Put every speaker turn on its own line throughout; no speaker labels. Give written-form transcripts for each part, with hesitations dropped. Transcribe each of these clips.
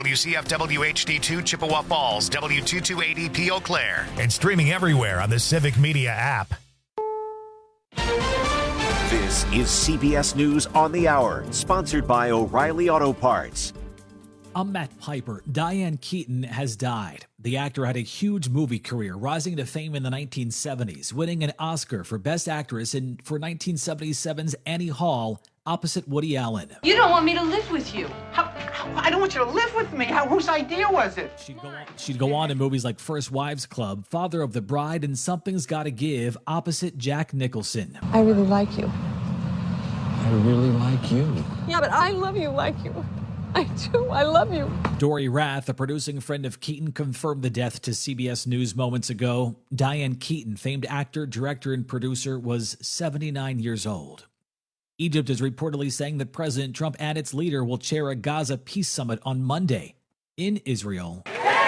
WCFW HD2 Chippewa Falls, W2280P Eau Claire.
And streaming everywhere on the Civic Media app.
This is CBS News on the Hour, sponsored by O'Reilly Auto Parts.
I'm Matt Piper. Diane Keaton has died. The actor had a huge movie career, rising to fame in the 1970s, winning an Oscar for Best Actress for 1977's Annie Hall opposite Woody Allen.
You don't want me to live with you.
I don't want you to live with me. Whose idea was it?
She'd go on in movies like First Wives Club, Father of the Bride, and Something's Gotta Give opposite Jack Nicholson.
I really like you.
I really like you.
Yeah, but I love you like you. I do. I love you.
Dory Rath, a producing friend of Keaton, confirmed the death to CBS News moments ago. Diane Keaton, famed actor, director, and producer, was 79 years old. Egypt is reportedly saying that President Trump and its leader will chair a Gaza peace summit on Monday in Israel.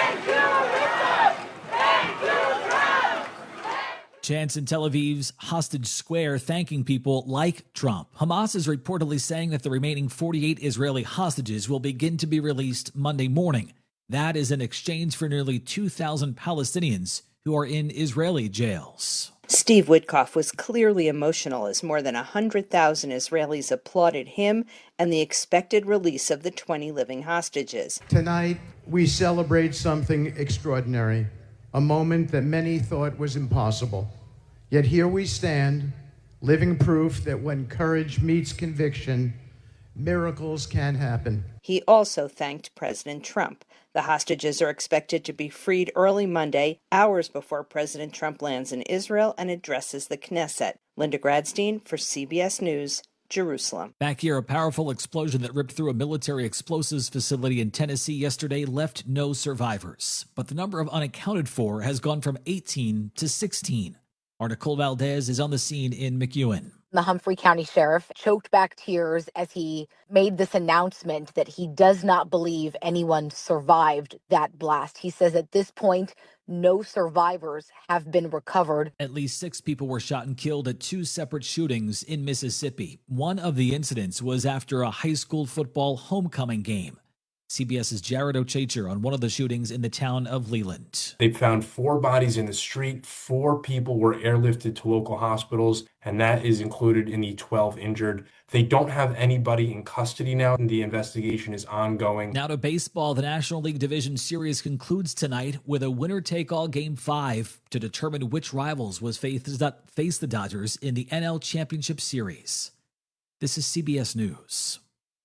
Chants in Tel Aviv's Hostage Square thanking people like Trump. Hamas is reportedly saying that the remaining 48 Israeli hostages will begin to be released Monday morning. That is in exchange for nearly 2,000 Palestinians who are in Israeli jails.
Steve Witkoff was clearly emotional as more than 100,000 Israelis applauded him and the expected release of the 20 living hostages.
Tonight, we celebrate something extraordinary, a moment that many thought was impossible. Yet here we stand, living proof that when courage meets conviction, miracles can happen.
He also thanked President Trump. The hostages are expected to be freed early Monday, hours before President Trump lands in Israel and addresses the Knesset. Linda Gradstein for CBS News, Jerusalem.
Back here, a powerful explosion that ripped through a military explosives facility in Tennessee yesterday left no survivors. But the number of unaccounted for has gone from 18 to 16. Our Nicole Valdez is on the scene in McEwen.
The Humphrey County Sheriff choked back tears as he made this announcement that he does not believe anyone survived that blast. He says at this point, no survivors have been recovered.
At least 6 people were shot and killed at 2 separate shootings in Mississippi. One of the incidents was after a high school football homecoming game. CBS's Jared Ochecher on one of the shootings in the town of Leland.
They found 4 bodies in the street. 4 people were airlifted to local hospitals, and that is included in the 12 injured. They don't have anybody in custody now, and the investigation is ongoing.
Now to baseball. The National League Division Series concludes tonight with a winner-take-all Game 5 to determine which rivals will face the Dodgers in the NL Championship Series. This is CBS News.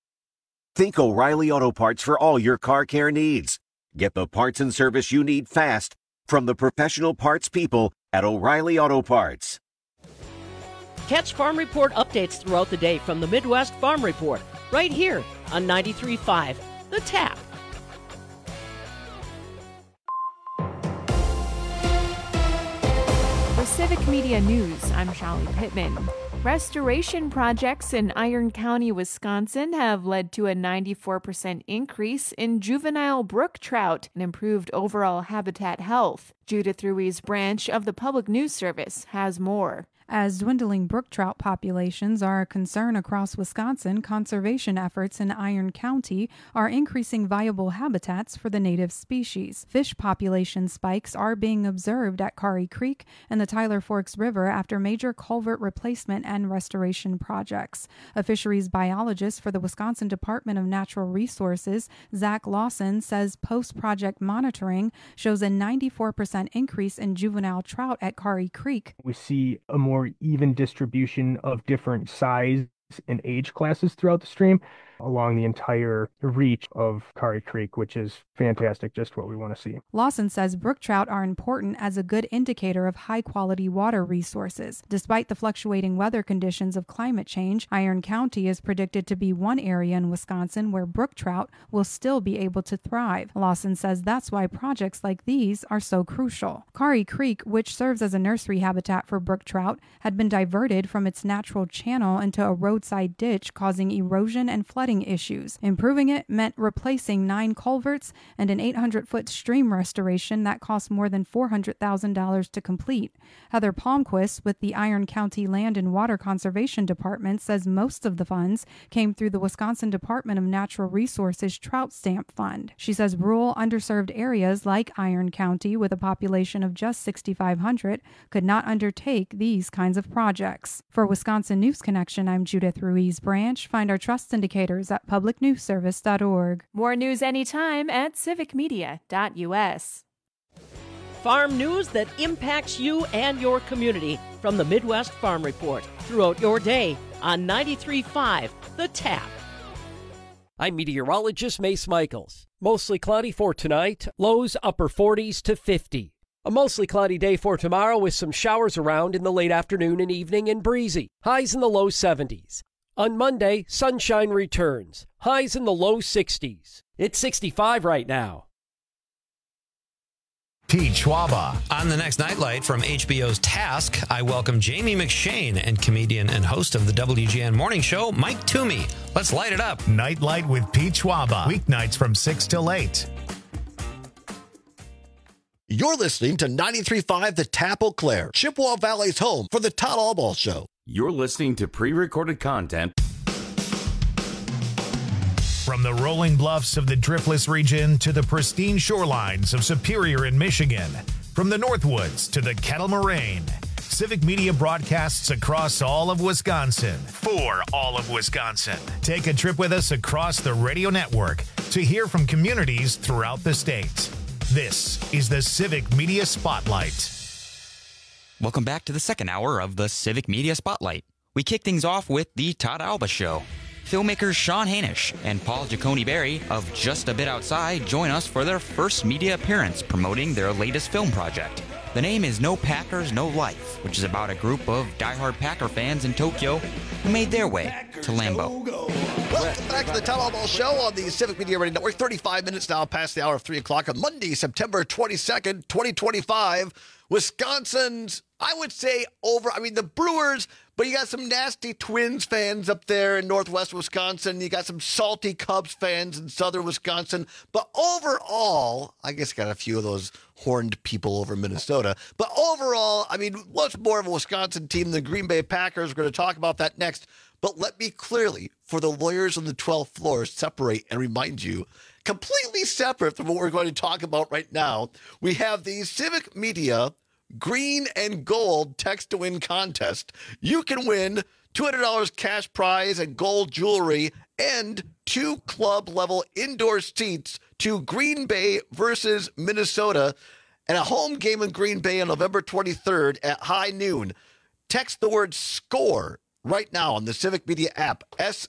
Think O'Reilly Auto Parts for all your car care needs. Get the parts and service you need fast from the professional parts people at O'Reilly Auto Parts.
Catch Farm Report updates throughout the day from the Midwest Farm Report, right here on 93.5 The Tap.
For Civic Media News, I'm Shallie Pittman. Restoration projects in Iron County, Wisconsin have led to a 94% increase in juvenile brook trout and improved overall habitat health. Judith Ruiz Branch of the Public News Service has more.
As dwindling brook trout populations are a concern across Wisconsin, conservation efforts in Iron County are increasing viable habitats for the native species. Fish population spikes are being observed at Kari Creek and the Tyler Forks River after major culvert replacement and restoration projects. A fisheries biologist for the Wisconsin Department of Natural Resources, Zach Lawson, says post-project monitoring shows a 94% increase in juvenile trout at Kari Creek.
We see a more even distribution of different size and age classes throughout the stream along the entire reach of Kari Creek, which is fantastic, just what we want to see.
Lawson says brook trout are important as a good indicator of high-quality water resources. Despite the fluctuating weather conditions of climate change, Iron County is predicted to be one area in Wisconsin where brook trout will still be able to thrive. Lawson says that's why projects like these are so crucial. Kari Creek, which serves as a nursery habitat for brook trout, had been diverted from its natural channel into a roadside ditch, causing erosion and flooding flooding issues. Improving it meant replacing 9 culverts and an 800-foot stream restoration that cost more than $400,000 to complete. Heather Palmquist with the Iron County Land and Water Conservation Department says most of the funds came through the Wisconsin Department of Natural Resources Trout Stamp Fund. She says rural, underserved areas like Iron County, with a population of just 6,500, could not undertake these kinds of projects. For Wisconsin News Connection, I'm Judith Ruiz Branch. Find our trust indicators at publicnewsservice.org.
More news anytime at civicmedia.us.
Farm news that impacts you and your community from the Midwest Farm Report throughout your day on 93.5 The Tap.
I'm meteorologist Mace Michaels. Mostly cloudy for tonight, lows upper 40s to 50. A mostly cloudy day for tomorrow with some showers around in the late afternoon and evening and breezy. Highs in the low 70s. On Monday, sunshine returns. Highs in the low 60s. It's 65 right now.
Pete Schwaba.
On the next Nightlight from HBO's Task, I welcome Jamie McShane and comedian and host of the WGN Morning Show, Mike Toomey. Let's light it up.
Nightlight with Pete Schwaba. Weeknights from 6 till 8.
You're listening to 93.5 The Tap Eau Claire, Chippewa Valley's home for the Todd Albaugh Show.
You're listening to pre-recorded content.
From the rolling bluffs of the Driftless region to the pristine shorelines of Superior in Michigan, from the Northwoods to the Kettle Moraine, Civic Media broadcasts across all of Wisconsin for all of Wisconsin. Take a trip with us across the radio network to hear from communities throughout the state. This is the Civic Media Spotlight.
Welcome back to the second hour of the Civic Media Spotlight. We kick things off with the Todd Albaugh Show. Filmmakers Sean Hanisch and Paul Giacone-Berry of Just a Bit Outside join us for their first media appearance promoting their latest film project. The name is No Packers, No Life, which is about a group of diehard Packer fans in Tokyo who made their way to Lambeau.
Welcome back to the Todd Albaugh Show on the Civic Media Radio Network. 35 minutes now past the hour of 3 o'clock on Monday, September 22nd, 2025. Wisconsin's, I would say, the Brewers, but you got some nasty Twins fans up there in northwest Wisconsin. You got some salty Cubs fans in southern Wisconsin. But overall, I guess got a few of those horned people over in Minnesota. But overall, what's more of a Wisconsin team than the Green Bay Packers? We're going to talk about that next. But let me clearly, for the lawyers on the 12th floor, separate and remind you, completely separate from what we're going to talk about right now, we have the Civic Media Green and Gold Text to Win contest. You can win $200 cash prize and gold jewelry and 2 club-level indoor seats to Green Bay versus Minnesota and a home game in Green Bay on November 23rd at high noon. Text the word SCORE right now on the Civic Media app,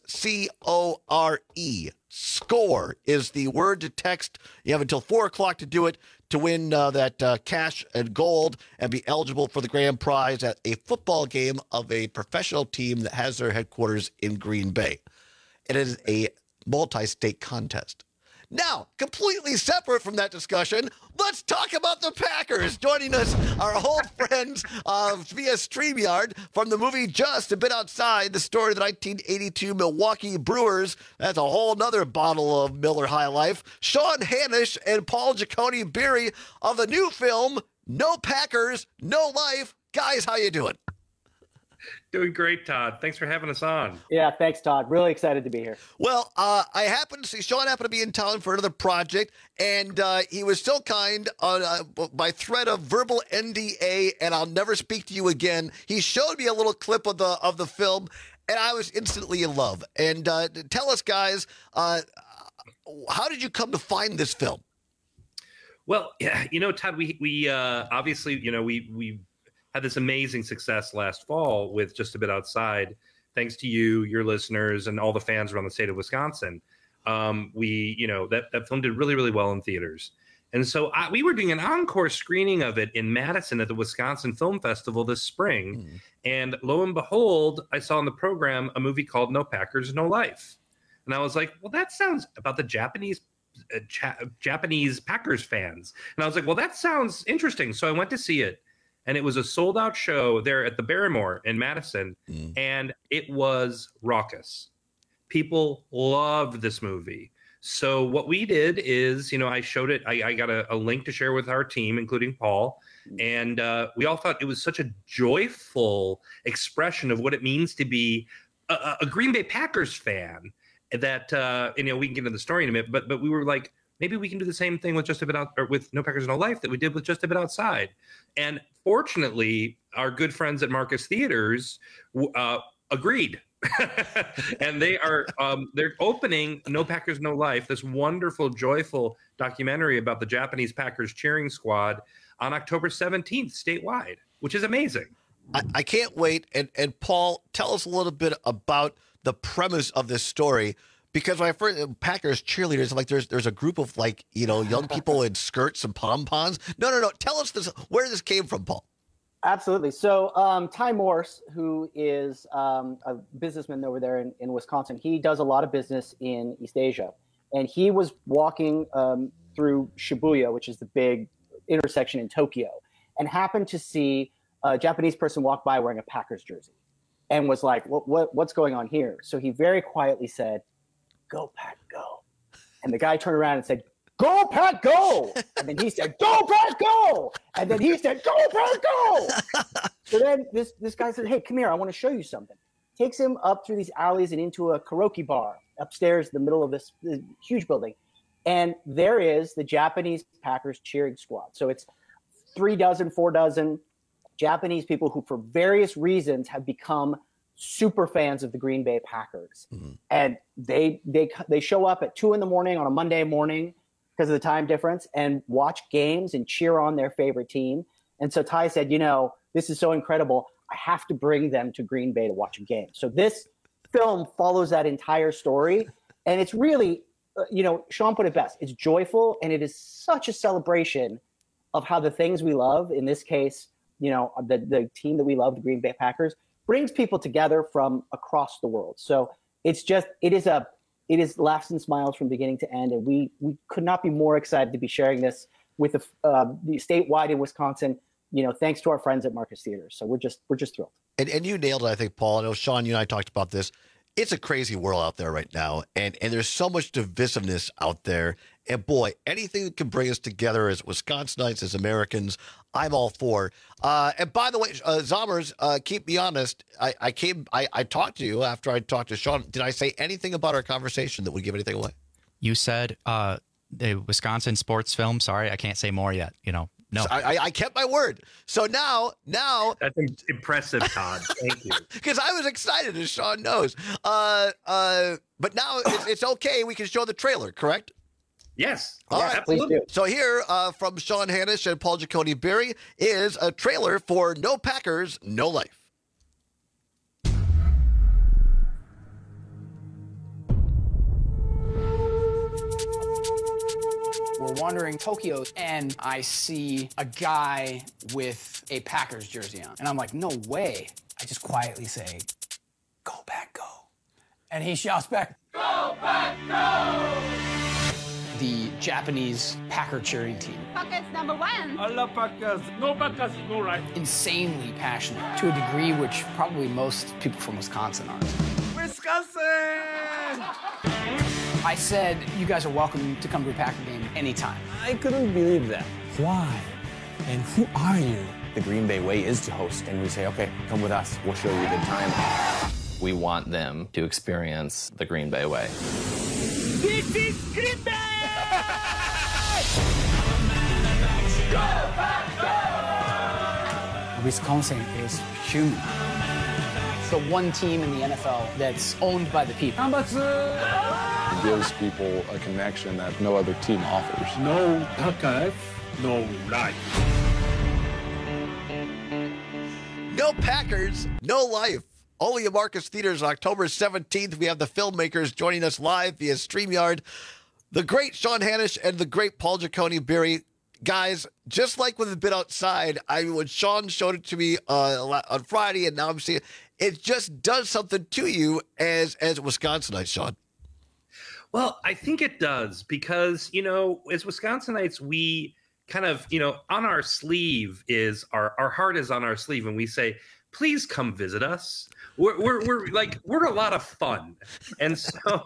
SCORE. SCORE is the word to text. You have until 4 o'clock to do it to win that cash and gold and be eligible for the grand prize at a football game of a professional team that has their headquarters in Green Bay. It is a multi-state contest. Now, completely separate from that discussion, let's talk about the Packers. Joining us, our old friends via StreamYard from the movie Just a Bit Outside, the story of the 1982 Milwaukee Brewers. That's a whole nother bottle of Miller High Life. Sean Hanisch and Paul Giacone-Berry of the new film, No Packers, No Life. Guys, how you doing?
Doing great, Todd. Thanks for having us on.
Yeah, thanks, Todd. Really excited to be here.
Well, I happened to see Sean happened to be in town for another project, and he was so kind by threat of verbal NDA, and I'll never speak to you again. He showed me a little clip of the film, and I was instantly in love. And tell us, guys, how did you come to find this film?
Well, Todd, we obviously, we had this amazing success last fall with Just a Bit Outside, thanks to you, your listeners, and all the fans around the state of Wisconsin. That film did really, really well in theaters. And so we were doing an encore screening of it in Madison at the Wisconsin Film Festival this spring. Mm. And lo and behold, I saw on the program a movie called No Packers, No Life. And I was like, well, that sounds about the Japanese Packers fans. And I was like, well, that sounds interesting. So I went to see it. And it was a sold-out show there at the Barrymore in Madison, and it was raucous. People loved this movie. So what we did is, I showed it. I got a link to share with our team, including Paul. And we all thought it was such a joyful expression of what it means to be a Green Bay Packers fan that, we can get into the story in a minute, but we were like, maybe we can do the same thing with Just a Bit Out, or with No Packers, No Life, that we did with Just a Bit Outside. And fortunately, our good friends at Marcus Theaters agreed. And they are they're opening No Packers, No Life, this wonderful, joyful documentary about the Japanese Packers cheering squad, on October 17th statewide, which is amazing.
I can't wait. And Paul, tell us a little bit about the premise of this story. Because when I first Packers cheerleaders, like there's a group of young people in skirts and pom-poms. No. Tell us where this came from, Paul.
Absolutely. So Ty Morse, who is a businessman over there in Wisconsin, he does a lot of business in East Asia. And he was walking through Shibuya, which is the big intersection in Tokyo, and happened to see a Japanese person walk by wearing a Packers jersey and was like, what's going on here? So he very quietly said, "Go Pack, go." And the guy turned around and said, "Go Pack, go." And then he said, "Go Pack, go." And then he said, "Go Pack, go." So then this guy said, "Hey, come here. I want to show you something." Takes him up through these alleys and into a karaoke bar upstairs in the middle of this huge building. And there is the Japanese Packers cheering squad. So it's 4 Japanese people who, for various reasons, have become super fans of the Green Bay Packers. Mm-hmm. And they show up at 2 a.m. on a Monday morning because of the time difference and watch games and cheer on their favorite team. And so Ty said, this is so incredible. I have to bring them to Green Bay to watch a game. So this film follows that entire story. And it's really, Sean put it best. It's joyful, and it is such a celebration of how the things we love, in this case, the team that we love, the Green Bay Packers, brings people together from across the world. So it is laughs and smiles from beginning to end. And we could not be more excited to be sharing this with the statewide in Wisconsin, thanks to our friends at Marcus Theaters. So we're just thrilled. And
you nailed it, I think, Paul. I know, Sean, you and I talked about this. It's a crazy world out there right now. And there's so much divisiveness out there. And boy, anything that can bring us together as Wisconsinites, as Americans, I'm all for. And by the way, Zommers, keep me honest. I talked to you after I talked to Sean. Did I say anything about our conversation that would give anything away?
You said the Wisconsin sports film. Sorry, I can't say more yet. No,
so I kept my word. So now
that's impressive, Todd. Thank you.
Because I was excited, as Sean knows. But now it's okay. We can show the trailer, correct?
Yes.
All right.
Absolutely.
So here from Sean Hanish and Paul Giacone Berry is a trailer for No Packers, No Life.
We're wandering Tokyo, and I see a guy with a Packers jersey on. And I'm like, no way. I just quietly say, "Go Pack, go." And he shouts back, "Go Pack, go!" The Japanese Packer cheering team.
Packers number 1.
I love Packers. No Packers, no life. Insanely passionate, to a degree which probably most people from Wisconsin aren't.
Wisconsin!
I said, you guys are welcome to come to a Packer game anytime.
I couldn't believe that. Why? And who are you? The Green Bay way is to host, and we say, okay, come with us. We'll show you a good time.
We want them to experience the Green Bay way.
This is Green Bay!
Go, Pack, go! Wisconsin is human. It's the one team in the NFL that's owned by the people.
It gives people a connection that no other team offers.
No Packers, no life.
No Packers, no life. Only at Marcus Theaters on October 17th. We have the filmmakers joining us live via StreamYard. The great Sean Hanish and the great Paul Giacone Berry. Guys, just like with A Bit Outside, when Sean showed it to me on Friday, and now I'm seeing it just does something to you as Wisconsinites, Sean.
Well, I think it does because, as Wisconsinites, we kind of, on our sleeve is our heart is on our sleeve. And we say, please come visit us. We're a lot of fun. And so,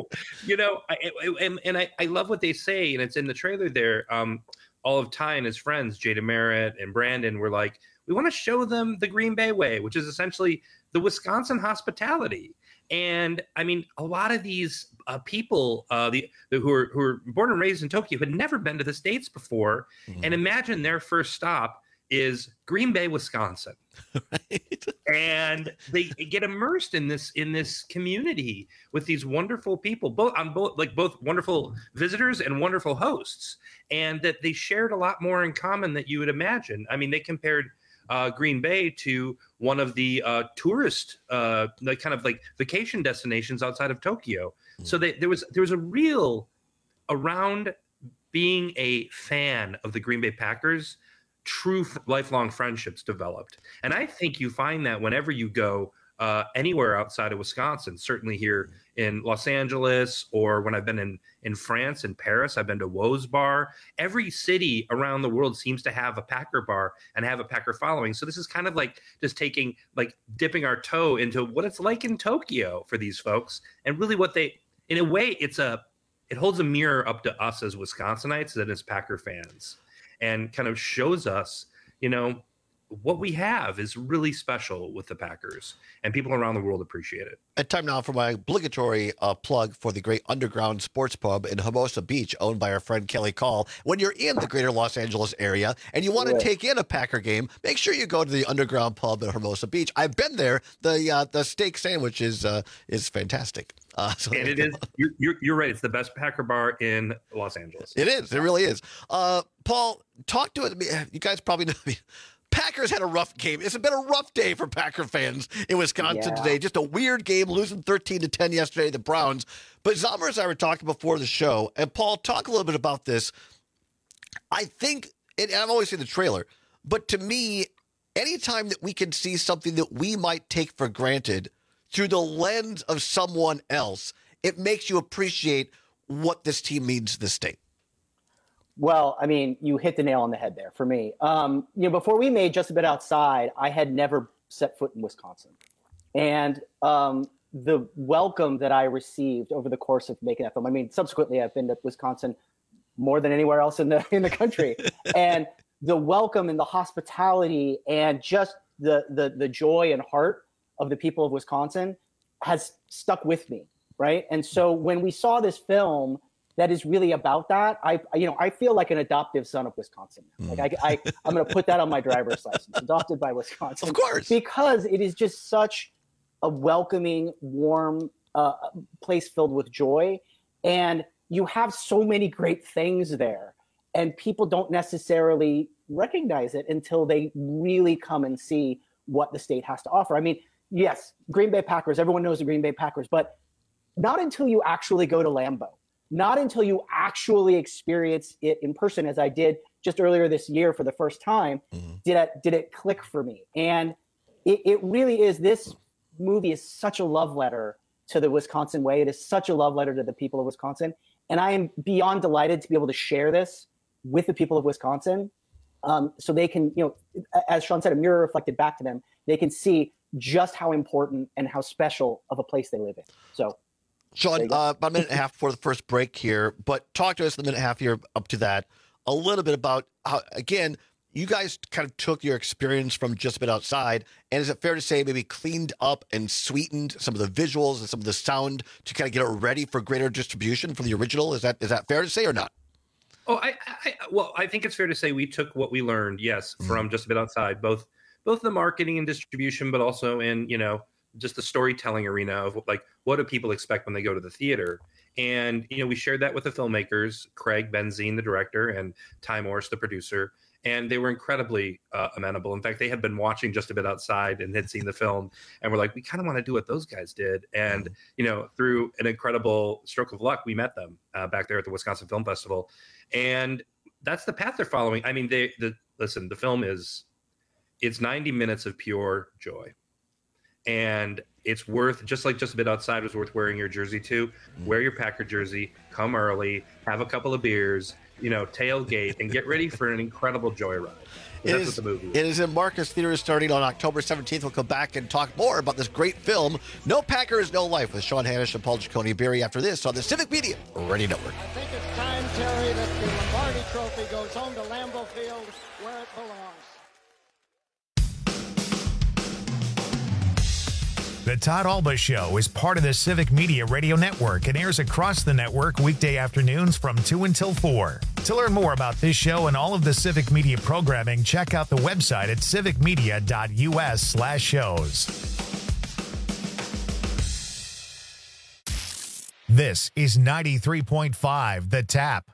I love what they say, and it's in the trailer there. All of Ty and his friends, Jada Merritt and Brandon, were like, we want to show them the Green Bay way, which is essentially the Wisconsin hospitality. And I mean, a lot of these people who are born and raised in Tokyo had never been to the States before. Mm-hmm. And imagine their first stop is Green Bay, Wisconsin. Right. And they get immersed in this community with these wonderful people, both wonderful visitors and wonderful hosts, and that they shared a lot more in common than you would imagine. I mean, they compared Green Bay to one of the tourist vacation destinations outside of Tokyo. Mm. So there was a real, around being a fan of the Green Bay Packers, true lifelong friendships developed. And I think you find that whenever you go anywhere outside of Wisconsin, certainly here in Los Angeles, or when I've been in France, in Paris, I've been to Woe's Bar. Every city around the world seems to have a Packer bar and have a Packer following. So this is kind of like just dipping our toe into what it's like in Tokyo for these folks. And really what they, in a way, it holds a mirror up to us as Wisconsinites and as Packer fans, and kind of shows us, what we have is really special with the Packers, and people around the world appreciate it.
And time now for my obligatory plug for the great Underground Sports Pub in Hermosa Beach, owned by our friend Kelly Call. When you're in the greater Los Angeles area and you want to take in a Packer game, make sure you go to the Underground Pub in Hermosa Beach. I've been there. The steak sandwich is fantastic.
And it is. You're right. It's the best Packer bar in Los Angeles.
It is. It really is. Paul, talk to it. You guys probably know. Packers had a rough game. It's been a rough day for Packer fans in Wisconsin today. Just a weird game, losing 13-10 yesterday, the Browns. But Zomer and I were talking before the show, and Paul, talk a little bit about this. I think, and I've always seen the trailer, but to me, anytime that we can see something that we might take for granted through the lens of someone else, it makes you appreciate what this team means to the state.
Well, I mean, you hit the nail on the head there for me. Before we made Just a Bit Outside, I had never set foot in Wisconsin. And the welcome that I received over the course of making that film, I mean, subsequently I've been to Wisconsin more than anywhere else in the country. And the welcome and the hospitality and just the joy and heart of the people of Wisconsin has stuck with me, right? And so when we saw this film that is really about that, I feel like an adoptive son of Wisconsin. Like I'm going to put that on my driver's license, adopted by Wisconsin.
Of course.
Because it is just such a welcoming, warm place filled with joy. And you have so many great things there. And people don't necessarily recognize it until they really come and see what the state has to offer. I mean, yes, Green Bay Packers, everyone knows the Green Bay Packers, but not until you actually go to Lambeau. Not until you actually experience it in person, as I did just earlier this year for the first time, did it click for me. And it really is. This movie is such a love letter to the Wisconsin way. It is such a love letter to the people of Wisconsin. And I am beyond delighted to be able to share this with the people of Wisconsin, so they can, as Sean said, a mirror reflected back to them. They can see just how important and how special of a place they live in. So,
Sean, about a minute and a half before the first break here, but talk to us in the minute and a half here up to that a little bit about how, again, you guys kind of took your experience from Just a Bit Outside, and is it fair to say maybe cleaned up and sweetened some of the visuals and some of the sound to kind of get it ready for greater distribution from the original? Is that fair to say or not?
Oh, I think it's fair to say we took what we learned, yes, from Just a Bit Outside, both the marketing and distribution, but also in, just the storytelling arena of like, what do people expect when they go to the theater? And, we shared that with the filmmakers, Craig Benzine, the director, and Ty Morris, the producer, and they were incredibly amenable. In fact, they had been watching Just a Bit Outside and had seen the film and were like, we kind of want to do what those guys did. And, through an incredible stroke of luck, we met them back there at the Wisconsin Film Festival. And that's the path they're following. I mean, listen, the film it's 90 minutes of pure joy. And it's worth, just like Just a Bit Outside was worth wearing your jersey to, wear your Packer jersey, come early, have a couple of beers, tailgate and get ready for an incredible joyride. That's what the movie is.
It is in Marcus Theaters starting on October 17th. We'll come back and talk more about this great film, No Packers, No Life, with Sean Hanish and Paul Giacone-Berry after this on the Civic Media Radio Network.
I think it's time, Terry, that the Lombardi Trophy goes home to Lambeau Field where it belongs.
The Todd Alba Show is part of the Civic Media Radio Network and airs across the network weekday afternoons from 2 until 4. To learn more about this show and all of the Civic Media programming, check out the website at civicmedia.us/shows. This is 93.5 The Tap.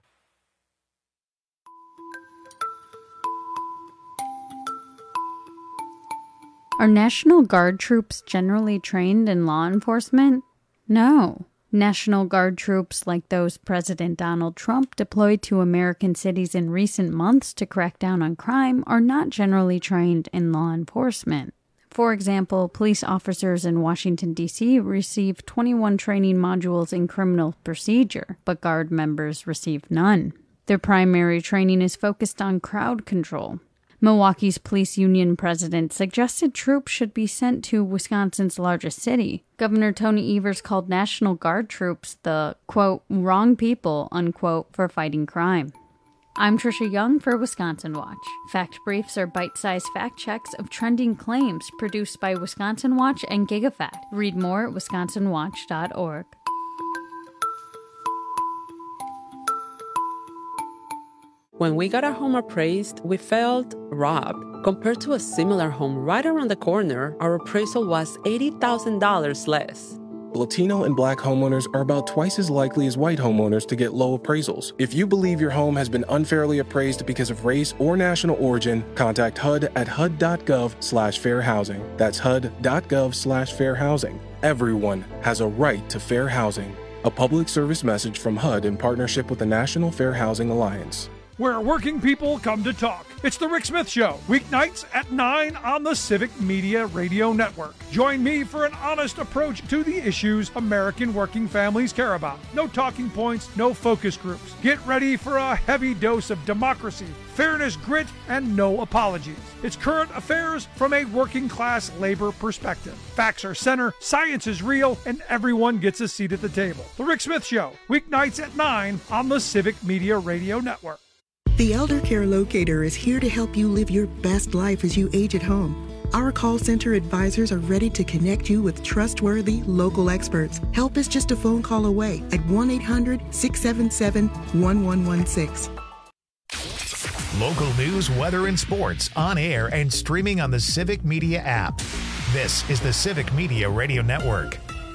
Are National Guard troops generally trained in law enforcement? No. National Guard troops like those President Donald Trump deployed to American cities in recent months to crack down on crime are not generally trained in law enforcement. For example, police officers in Washington, D.C. receive 21 training modules in criminal procedure, but Guard members receive none. Their primary training is focused on crowd control. Milwaukee's police union president suggested troops should be sent to Wisconsin's largest city. Governor Tony Evers called National Guard troops the, quote, wrong people, unquote, for fighting crime. I'm Trisha Young for Wisconsin Watch. Fact Briefs are bite-sized fact checks of trending claims produced by Wisconsin Watch and GigaFact. Read more at wisconsinwatch.org.
When we got our home appraised, we felt robbed. Compared to a similar home right around the corner, our appraisal was $80,000 less.
Latino and Black homeowners are about twice as likely as white homeowners to get low appraisals. If you believe your home has been unfairly appraised because of race or national origin, contact HUD at HUD.gov/fair housing. That's HUD.gov/fair housing. Everyone has a right to fair housing. A public service message from HUD in partnership with the National Fair Housing Alliance.
Where working people come to talk. It's The Rick Smith Show, weeknights at 9 on the Civic Media Radio Network. Join me for an honest approach to the issues American working families care about. No talking points, no focus groups. Get ready for a heavy dose of democracy, fairness, grit, and no apologies. It's current affairs from a working class labor perspective. Facts are center, science is real, and everyone gets a seat at the table. The Rick Smith Show, weeknights at 9 on the Civic Media Radio Network.
The Elder Care Locator is here to help you live your best life as you age at home. Our call center advisors are ready to connect you with trustworthy local experts. Help is just a phone call away at 1-800-677-1116.
Local news, weather, and sports on air and streaming on the Civic Media app. This is the Civic Media Radio Network.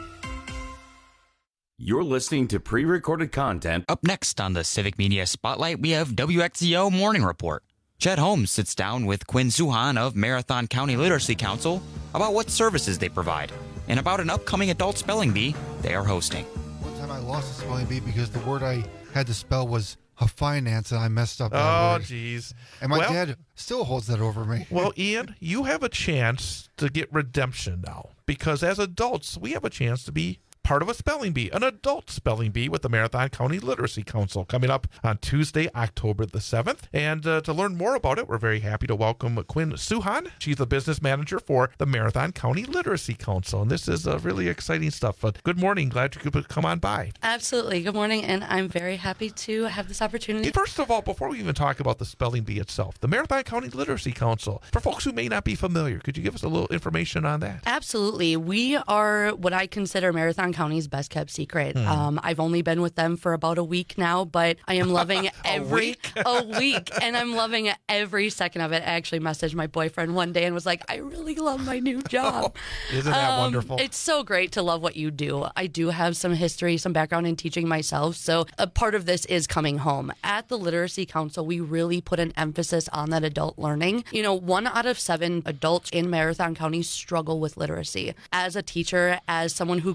You're listening to pre-recorded content.
Up next on the Civic Media Spotlight, we have WXZO Morning Report. Chet Holmes sits down with Quinn Suhan of Marathon County Literacy Council about what services they provide and about an upcoming adult spelling bee they are hosting.
One time I lost a spelling bee because the word I had to spell was finance, and I messed up that word.
Geez.
And my dad still holds that over me.
Well, Ian, you have a chance to get redemption now, because as adults, we have a chance to be part of a spelling bee, an adult spelling bee with the Marathon County Literacy Council coming up on Tuesday, October the 7th. And to learn more about it, we're very happy to welcome Quinn Suhan. She's the business manager for the Marathon County Literacy Council. And this is really exciting stuff. But good morning. Glad you could come on by.
Absolutely. Good morning. And I'm very happy to have this opportunity.
First of all, before we even talk about the spelling bee itself, the Marathon County Literacy Council, for folks who may not be familiar, could you give us a little information on that?
Absolutely. We are what I consider Marathon County's best kept secret. I've only been with them for about a week now, but I am loving a week, and I'm loving every second of it. I actually messaged my boyfriend one day and was like, I really love my new job.
Isn't that wonderful?
It's so great to love what you do. I do have some history, some background in teaching myself, so a part of this is coming home. At the Literacy Council, we really put an emphasis on that adult learning. 1 out of 7 adults in Marathon County struggle with literacy. As a teacher, as someone who grew up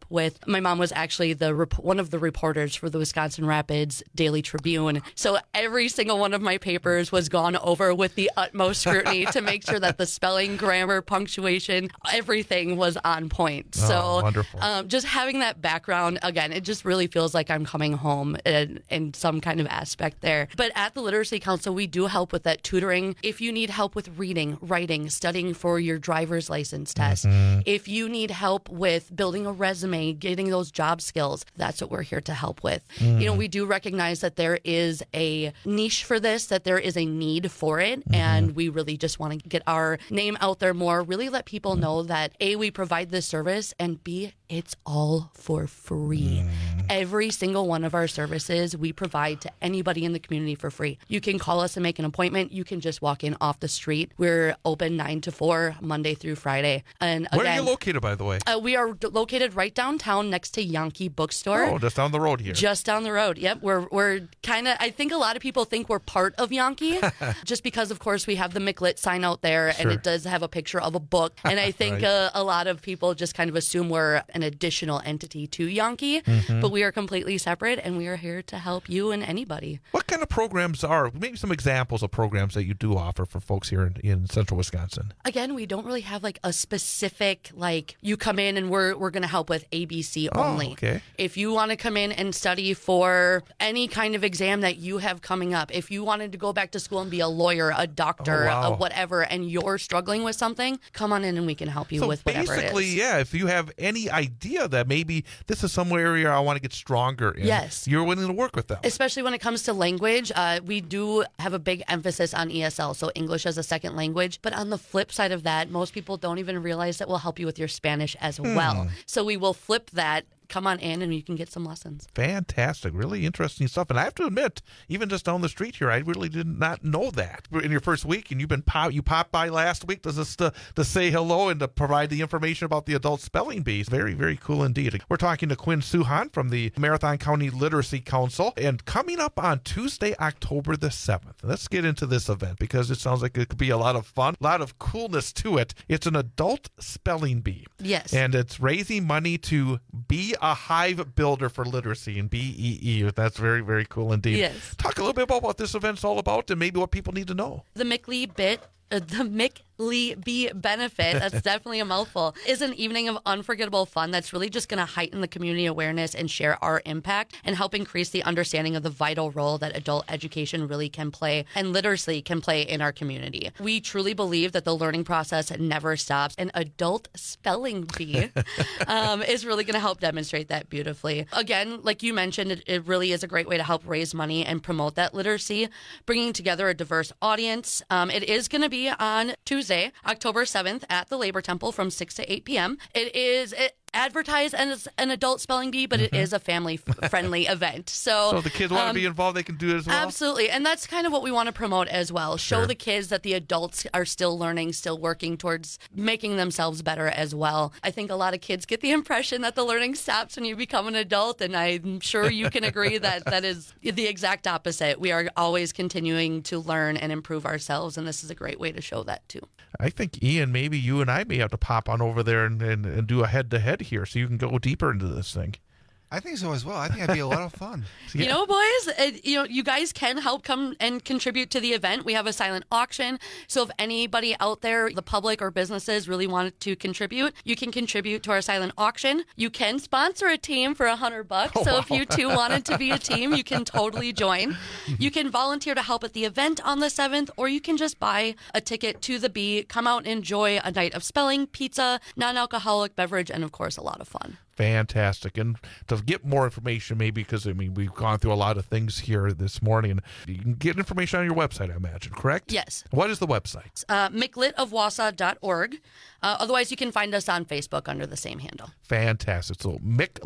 up with. My mom was actually one of the reporters for the Wisconsin Rapids Daily Tribune. So every single one of my papers was gone over with the utmost scrutiny to make sure that the spelling, grammar, punctuation, everything was on point. So
wonderful.
Just having that background, again, it just really feels like I'm coming home in some kind of aspect there. But at the Literacy Council, we do help with that tutoring. If you need help with reading, writing, studying for your driver's license test, if you need help with building a resume, getting those job skills, that's what we're here to help with. You know, we do recognize that there is a niche for this, that there is a need for it, and we really just want to get our name out there more, really let people know that A, we provide this service, and B, it's all for free. Every single one of our services we provide to anybody in the community for free. You can call us and make an appointment. You can just walk in off the street. We're open 9 to 4, Monday through Friday. And again,
where are you located, by the way?
We are located right downtown next to Yankee Bookstore.
Oh, just down the road here.
Just down the road. Yep. We're kind of, I think a lot of people think we're part of Yankee just because, of course, we have the McLit sign out there and it does have a picture of a book. And I think a lot of people just kind of assume we're an additional entity to Yankee, but we are completely separate and we are here to help you and anybody.
What kind of programs are, maybe some examples of programs that you do offer for folks here in central Wisconsin?
Again, we don't really have like a specific, like you come in and we're going to help with ABC only.
Okay.
If you want to come in and study for any kind of exam that you have coming up, if you wanted to go back to school and be a lawyer, a doctor, whatever, and you're struggling with something, come on in and we can help you with whatever it is.
Basically, yeah, if you have any idea that maybe this is some area I want to get stronger in, you're willing to work with them.
Especially when it comes to language, we do have a big emphasis on ESL, so English as a second language. But on the flip side of that, most people don't even realize that we'll help you with your Spanish as well. So we will flip that. Come on in and you can get some lessons.
Fantastic. Really interesting stuff. And I have to admit, even just down the street here, I really did not know that. In your first week, and you popped by last week just to say hello and to provide the information about the adult spelling bee. Very, very cool indeed. We're talking to Quinn Suhan from the Marathon County Literacy Council. And coming up on Tuesday, October the 7th, let's get into this event because it sounds like it could be a lot of fun, a lot of coolness to it. It's an adult spelling bee.
Yes.
And it's raising money to be a hive builder for literacy and BEE. That's very, very cool indeed.
Yes.
Talk a little bit about what this event's all about and maybe what people need to know.
The McLee Bee Benefit, that's definitely a mouthful, is an evening of unforgettable fun that's really just going to heighten the community awareness and share our impact and help increase the understanding of the vital role that adult education really can play and literacy can play in our community. We truly believe that the learning process never stops, and adult spelling bee is really going to help demonstrate that beautifully. Again, like you mentioned, it really is a great way to help raise money and promote that literacy, bringing together a diverse audience. It is going to be on Tuesday, October 7th at the Labor Temple from 6 to 8 p.m. It is advertised as an adult spelling bee, but it is a family-friendly event. So
the kids want to be involved, they can do it as well?
Absolutely. And that's kind of what we want to promote as well. Show the kids that the adults are still learning, still working towards making themselves better as well. I think a lot of kids get the impression that the learning stops when you become an adult, and I'm sure you can agree that that is the exact opposite. We are always continuing to learn and improve ourselves, and this is a great way to show that too.
I think, Ian, maybe you and I may have to pop on over there and do a head-to-head here so you can go deeper into this thing.
I think so as well. I think that'd be a lot of fun.
You know, boys, you guys can help come and contribute to the event. We have a silent auction. So if anybody out there, the public or businesses really want to contribute, you can contribute to our silent auction. You can sponsor a team for $100. So if you two wanted to be a team, you can totally join. You can volunteer to help at the event on the 7th, or you can just buy a ticket to the Bee, come out and enjoy a night of spelling, pizza, non-alcoholic beverage, and of course, a lot of fun.
Fantastic. And to get more information, maybe because, we've gone through a lot of things here this morning. You can get information on your website, I imagine, correct?
Yes.
What is the website?
mclitofwausau.org. Otherwise, you can find us on Facebook under the same handle.
Fantastic. So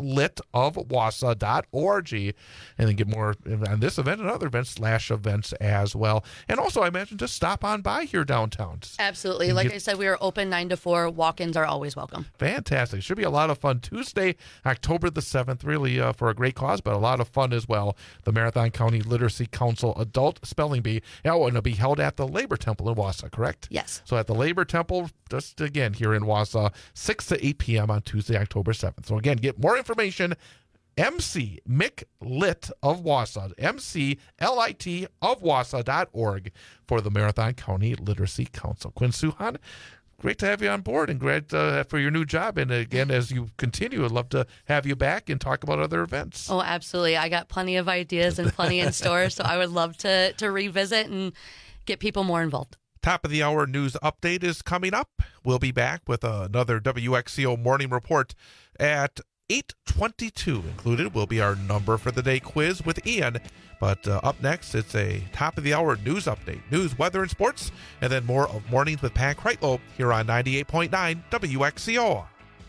mclitofwausau.org, and then get more on this event and other events /events as well. And also, I imagine, just stop on by here downtown.
Absolutely. Like I said, we are open 9 to 4. Walk-ins are always welcome.
Fantastic. Should be a lot of fun. Tuesday, October the 7th, really for a great cause, but a lot of fun as well. The Marathon County Literacy Council Adult Spelling Bee. And it'll be held at the Labor Temple in Wausau, correct?
Yes.
So at the Labor Temple, just again, again here in Wausau, 6 to 8 p.m. on Tuesday, October 7th. So again, get more information, MC Mick Lit of Wausau, MCLIT of Wausau.org for the Marathon County Literacy Council. Quinn Suhan, great to have you on board and great for your new job. And again, as you continue, I'd love to have you back and talk about other events.
Oh, absolutely. I got plenty of ideas and plenty in store, so I would love to revisit and get people more involved.
Top of the hour news update is coming up. We'll be back with another WXCO morning report at 8:22. Included will be our number for the day quiz with Ian. But up next, it's a top of the hour news update, news, weather, and sports, and then more of Mornings with Pat Kreitlow here on 98.9 WXCO.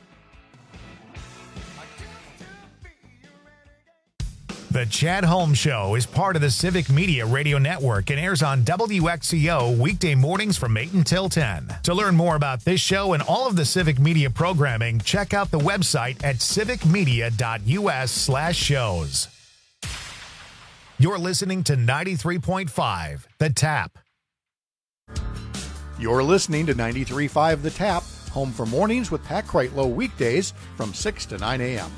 The Chad Holmes Show is part of the Civic Media Radio Network and airs on WXCO weekday mornings from 8 until 10. To learn more about this show and all of the Civic Media programming, check out the website at civicmedia.us/shows. You're listening to 93.5 The Tap.
You're listening to 93.5 The Tap, home for mornings with Pat Kreitlow weekdays from 6 to 9 a.m.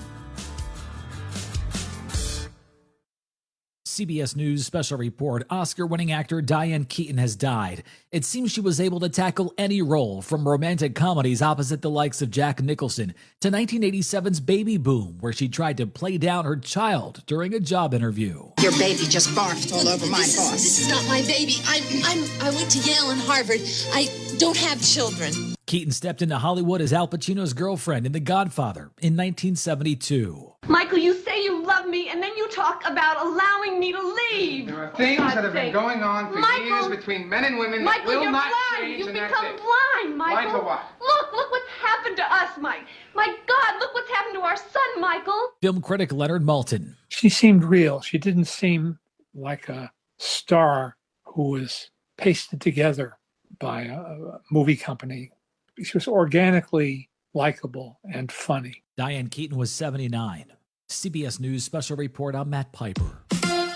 CBS News special report, Oscar-winning actor Diane Keaton has died. It seems she was able to tackle any role, from romantic comedies opposite the likes of Jack Nicholson to 1987's Baby Boom, where she tried to play down her child during a job interview.
Your baby just barfed all over my boss.
This is not my baby. I went to Yale and Harvard. I don't have children.
Keaton stepped into Hollywood as Al Pacino's girlfriend in The Godfather in 1972.
Michael, you say you love me, and then you talk about allowing me to leave.
There are things that have been going on for years between men and women that will not change.
You've become blind, Michael.
Blind to what?
Look what's happened to us, Mike. My God, look what's happened to our son, Michael.
Film critic Leonard Maltin.
She seemed real. She didn't seem like a star who was pasted together by a movie company. She was organically likable and funny.
Diane Keaton was 79. CBS News special report, I'm Matt Piper.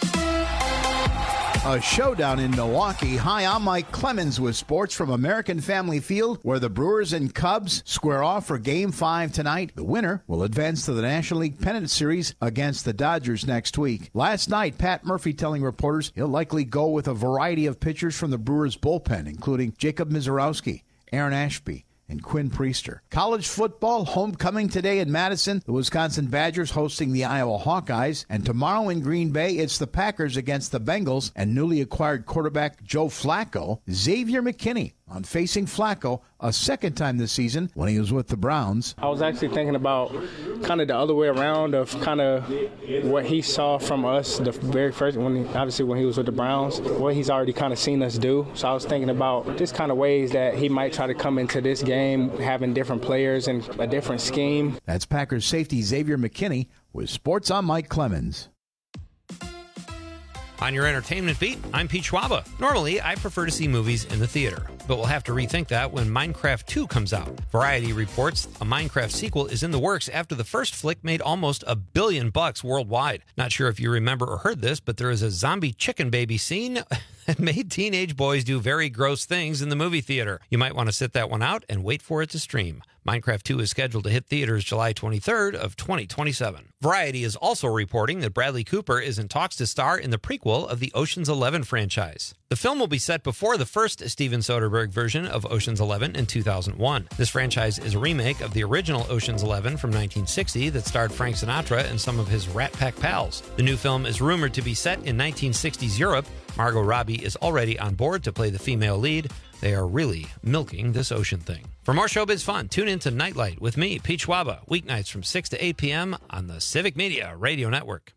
A showdown in Milwaukee. Hi, I'm Mike Clemens with sports from American Family Field, where the Brewers and Cubs square off for Game 5 tonight. The winner will advance to the National League Pennant Series against the Dodgers next week. Last night, Pat Murphy telling reporters he'll likely go with a variety of pitchers from the Brewers bullpen, including Jacob Mizorowski, Aaron Ashby, and Quinn Priester. College football, homecoming today in Madison. The Wisconsin Badgers hosting the Iowa Hawkeyes. And tomorrow in Green Bay, it's the Packers against the Bengals and newly acquired quarterback Joe Flacco. Xavier McKinney on facing Flacco a second time this season when he was with the Browns.
I was actually thinking about kind of the other way around of kind of what he saw from us the very first, when he was with the Browns, what he's already kind of seen us do. So I was thinking about just kind of ways that he might try to come into this game, having different players and a different scheme.
That's Packers safety Xavier McKinney with Sports on Mike Clemens.
On your entertainment beat, I'm Pete Schwaba. Normally, I prefer to see movies in the theater, but we'll have to rethink that when Minecraft 2 comes out. Variety reports a Minecraft sequel is in the works after the first flick made almost $1 billion worldwide. Not sure if you remember or heard this, but there is a zombie chicken baby scene that made teenage boys do very gross things in the movie theater. You might want to sit that one out and wait for it to stream. Minecraft 2 is scheduled to hit theaters July 23rd of 2027. Variety is also reporting that Bradley Cooper is in talks to star in the prequel of the Ocean's 11 franchise. The film will be set before the first Steven Soderbergh version of Ocean's 11 in 2001. This franchise is a remake of the original Ocean's 11 from 1960 that starred Frank Sinatra and some of his Rat Pack pals. The new film is rumored to be set in 1960s Europe. Margot Robbie is already on board to play the female lead. They are really milking this ocean thing. For more showbiz fun, tune in to Nightlight with me, Pete Schwaba, weeknights from 6 to 8 p.m. on the Civic Media Radio Network.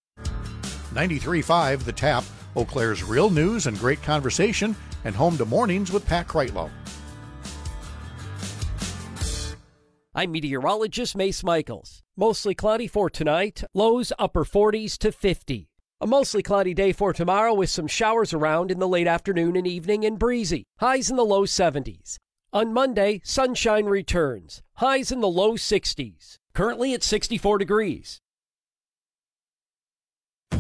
93.5 The Tap, Eau Claire's real news and great conversation, and home to mornings with Pat Kreitlow.
I'm meteorologist Mace Michaels. Mostly cloudy for tonight, lows upper 40s to 50. A mostly cloudy day for tomorrow with some showers around in the late afternoon and evening and breezy. Highs in the low 70s. On Monday, sunshine returns. Highs in the low 60s. Currently at 64 degrees.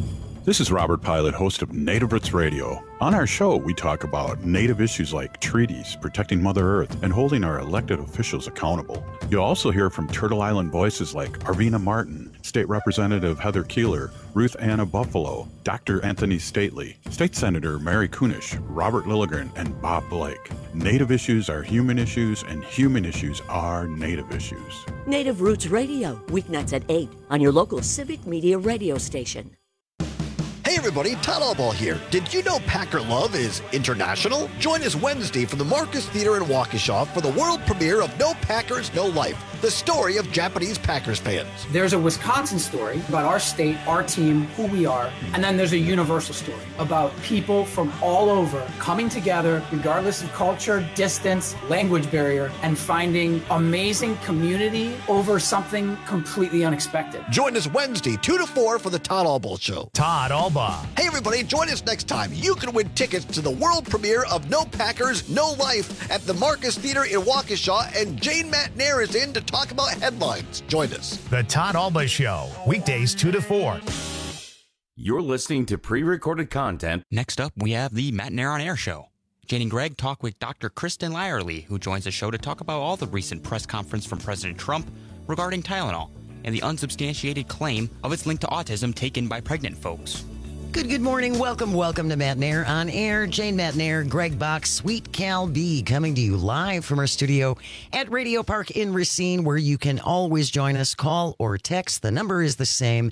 This is Robert Pilot, host of Native Roots Radio. On our show, we talk about Native issues like treaties, protecting Mother Earth, and holding our elected officials accountable. You'll also hear from Turtle Island voices like Arvina Martin, State Representative Heather Keeler, Ruth Anna Buffalo, Dr. Anthony Stately, State Senator Mary Kunish, Robert Lilligren, and Bob Blake. Native issues are human issues, and human issues are Native issues.
Native Roots Radio, weeknights at 8 on your local Civic Media radio station.
Hey everybody, Todd Allball here. Did you know Packer Love is international? Join us Wednesday from the Marcus Theater in Waukesha for the world premiere of No Packers, No Life, the story of Japanese Packers fans.
There's a Wisconsin story about our state, our team, who we are, and then there's a universal story about people from all over coming together, regardless of culture, distance, language barrier, and finding amazing community over something completely unexpected.
Join us Wednesday, 2 to 4 for the Todd Allball Show.
Todd Allball.
Hey everybody, join us next time. You can win tickets to the world premiere of No Packers, No Life at the Marcus Theater in Waukesha, and Jane Matnair is in to talk about headlines. Join us.
The Todd Allball Show, weekdays 2 to 4.
You're listening to pre-recorded content.
Next up, we have the Matt Nair on Air show. Jane and Greg talk with Dr. Kristen Lyerly, who joins the show to talk about all the recent press conference from President Trump regarding Tylenol and the unsubstantiated claim of its link to autism taken by pregnant folks.
Good morning. Welcome to Matt Nair on Air. Jane Matt Nair, Greg Box, Sweet Cal B, coming to you live from our studio at Radio Park in Racine, where you can always join us. Call or text. The number is the same,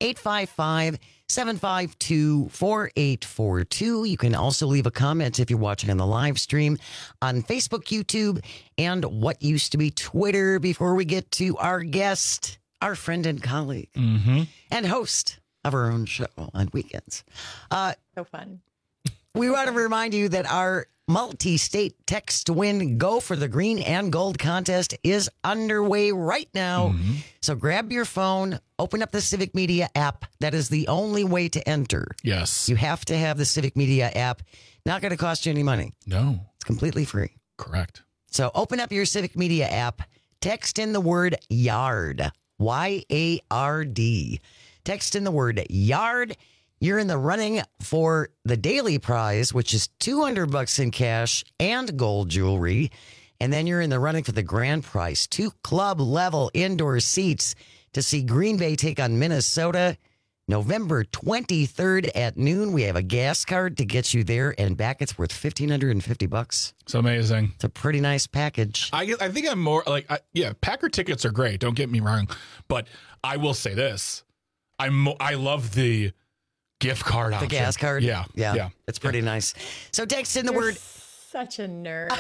855-752-4842. You can also leave a comment if you're watching on the live stream on Facebook, YouTube, and what used to be Twitter. Before we get to our guest, our friend and colleague, and host of our own show on weekends.
So fun.
We want to remind you that our multi-state text to win Go for the Green and Gold contest is underway right now. So grab your phone, open up the Civic Media app. That is the only way to enter.
Yes.
You have to have the Civic Media app. Not going to cost you any money.
No.
It's completely free.
Correct.
So open up your Civic Media app, text in the word YARD, Y-A-R-D. Text in the word YARD. You're in the running for the daily prize, which is $200 in cash and gold jewelry. And then you're in the running for the grand prize, 2 club level indoor seats to see Green Bay take on Minnesota November 23rd at noon. We have a gas card to get you there and back. It's worth $1,550.
It's amazing.
It's a pretty nice package.
I think I'm more like, Packer tickets are great. Don't get me wrong. But I will say this. I love the gift card option.
The gas card?
Yeah.
It's pretty nice. So text in the word.
Such a nerd.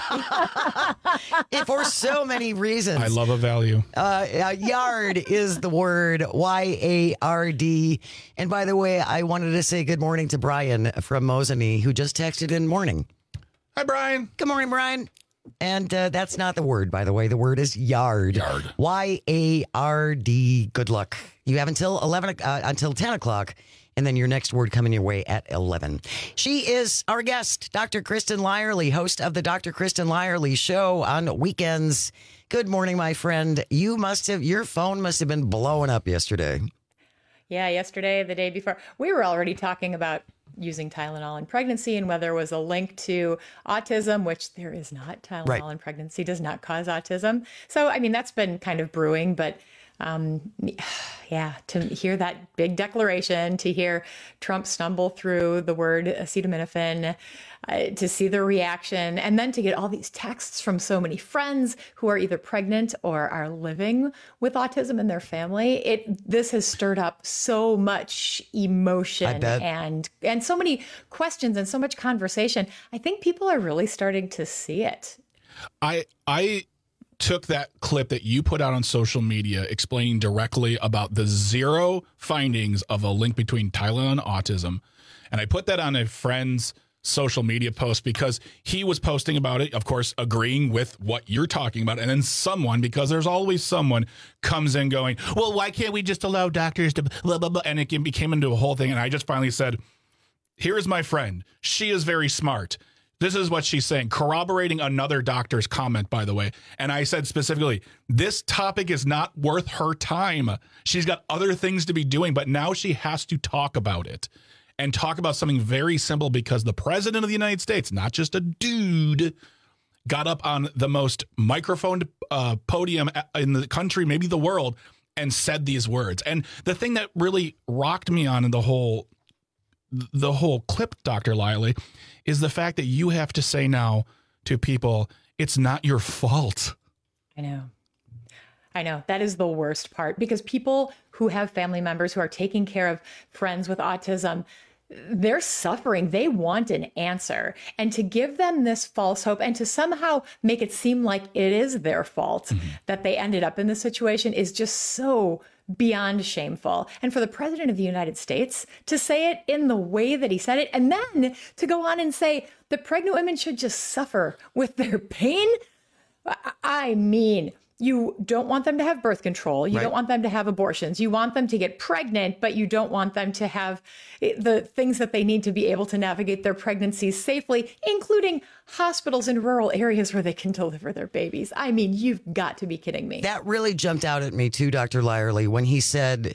For so many reasons.
I love a value.
Yard is the word, Y-A-R-D. And by the way, I wanted to say good morning to Brian from Mosinee, who just texted in morning.
Hi, Brian.
Good morning, Brian. And that's not the word, by the way. The word is yard.
Yard.
Y-A-R-D. Good luck. You have until 10 o'clock, and then your next word coming your way at 11. She is our guest, Dr. Kristen Lyerly, host of the Dr. Kristen Lyerly Show on weekends. Good morning, my friend. Your phone must have been blowing up yesterday.
Yeah, yesterday, the day before, we were already talking about using Tylenol in pregnancy and whether there was a link to autism, which there is not. Tylenol in pregnancy does not cause autism. So, I mean, that's been kind of brewing, but to hear that big declaration, to hear Trump stumble through the word acetaminophen, to see the reaction, and then to get all these texts from so many friends who are either pregnant or are living with autism in their family. This has stirred up so much emotion and so many questions and so much conversation. I think people are really starting to see it.
I took that clip that you put out on social media explaining directly about the 0 findings of a link between Tylenol and autism, and I put that on a friend's social media post because he was posting about it, of course, agreeing with what you're talking about. And then someone, because there's always someone, comes in going, well, why can't we just allow doctors to blah, blah, blah? And it became into a whole thing. And I just finally said, here is my friend. She is very smart. This is what she's saying, corroborating another doctor's comment, by the way. And I said specifically, this topic is not worth her time. She's got other things to be doing, but now she has to talk about it and talk about something very simple because the president of the United States, not just a dude, got up on the most microphoned podium in the country, maybe the world, and said these words. And the thing that really rocked me on in the whole clip, Dr. Liley, is the fact that you have to say now to people, it's not your fault.
I know. That is the worst part, because people who have family members who are taking care of friends with autism, they're suffering. They want an answer. And to give them this false hope and to somehow make it seem like it is their fault that they ended up in this situation is just so beyond shameful. And for the president of the United States to say it in the way that he said it, and then to go on and say that pregnant women should just suffer with their pain. I mean, you don't want them to have birth control. You don't want them to have abortions. You want them to get pregnant, but you don't want them to have the things that they need to be able to navigate their pregnancies safely, including hospitals in rural areas where they can deliver their babies. I mean, you've got to be kidding me.
That really jumped out at me too, Dr. Lyerly, when he said,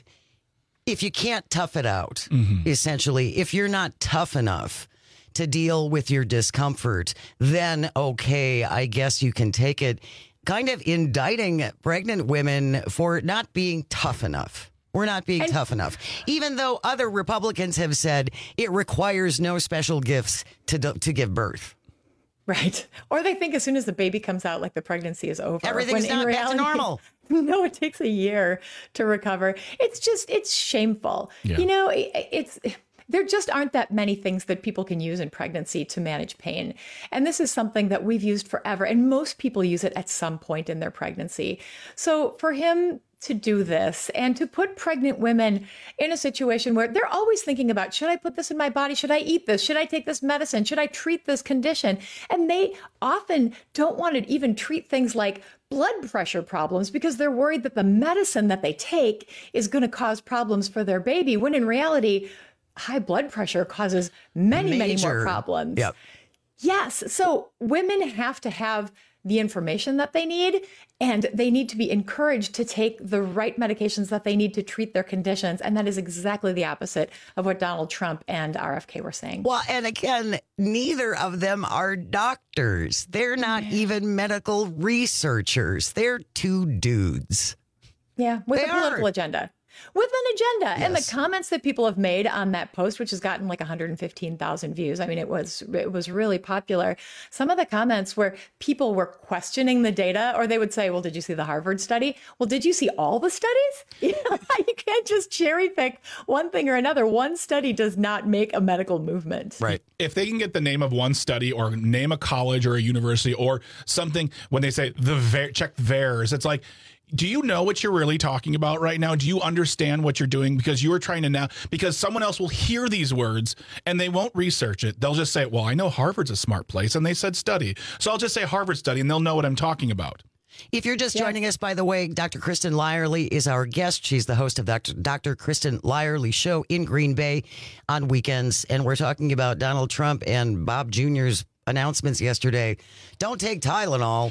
if you can't tough it out, essentially, if you're not tough enough to deal with your discomfort, then okay, I guess you can take it. Kind of indicting pregnant women for not being tough enough. We're not being tough enough. Even though other Republicans have said it requires no special gifts to give birth.
Right. Or they think as soon as the baby comes out, like the pregnancy is over.
Everything's not back to normal.
No, it takes a year to recover. It's shameful.
Yeah.
You know, there just aren't that many things that people can use in pregnancy to manage pain. And this is something that we've used forever. And most people use it at some point in their pregnancy. So for him to do this and to put pregnant women in a situation where they're always thinking about, should I put this in my body? Should I eat this? Should I take this medicine? Should I treat this condition? And they often don't want to even treat things like blood pressure problems because they're worried that the medicine that they take is going to cause problems for their baby, when in reality, high blood pressure causes many more problems.
Yep.
Yes. So women have to have the information that they need, and they need to be encouraged to take the right medications that they need to treat their conditions. And that is exactly the opposite of what Donald Trump and RFK were saying.
Well, and again, neither of them are doctors. They're not even medical researchers. They're two dudes.
Yeah, with a political agenda. With an agenda.
Yes.
And the comments that people have made on that post, which has gotten like 115,000 views. I mean, it was really popular. Some of the comments where people were questioning the data, or they would say, well, did you see the Harvard study? Well, did you see all the studies? You can't just cherry pick one thing or another. One study does not make a medical movement.
Right. If they can get the name of one study or name a college or a university or something, when they say check VAERS, it's like, do you know what you're really talking about right now? Do you understand what you're doing? Because you are trying to now, because someone else will hear these words and they won't research it. They'll just say, well, I know Harvard's a smart place and they said study. So I'll just say Harvard study and they'll know what I'm talking about.
If you're just joining us, by the way, Dr. Kristen Lyerly is our guest. She's the host of Dr. Kristen Lyerly Show in Green Bay on weekends. And we're talking about Donald Trump and Bob Jr.'s announcements yesterday. Don't take Tylenol.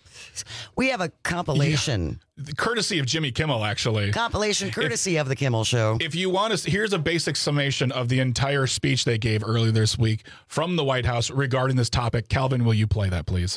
We have a compilation.
Yeah. Courtesy of Jimmy Kimmel, actually.
Compilation courtesy of the Kimmel Show.
If you want to, here's a basic summation of the entire speech they gave earlier this week from the White House regarding this topic. Calvin, will you play that, please?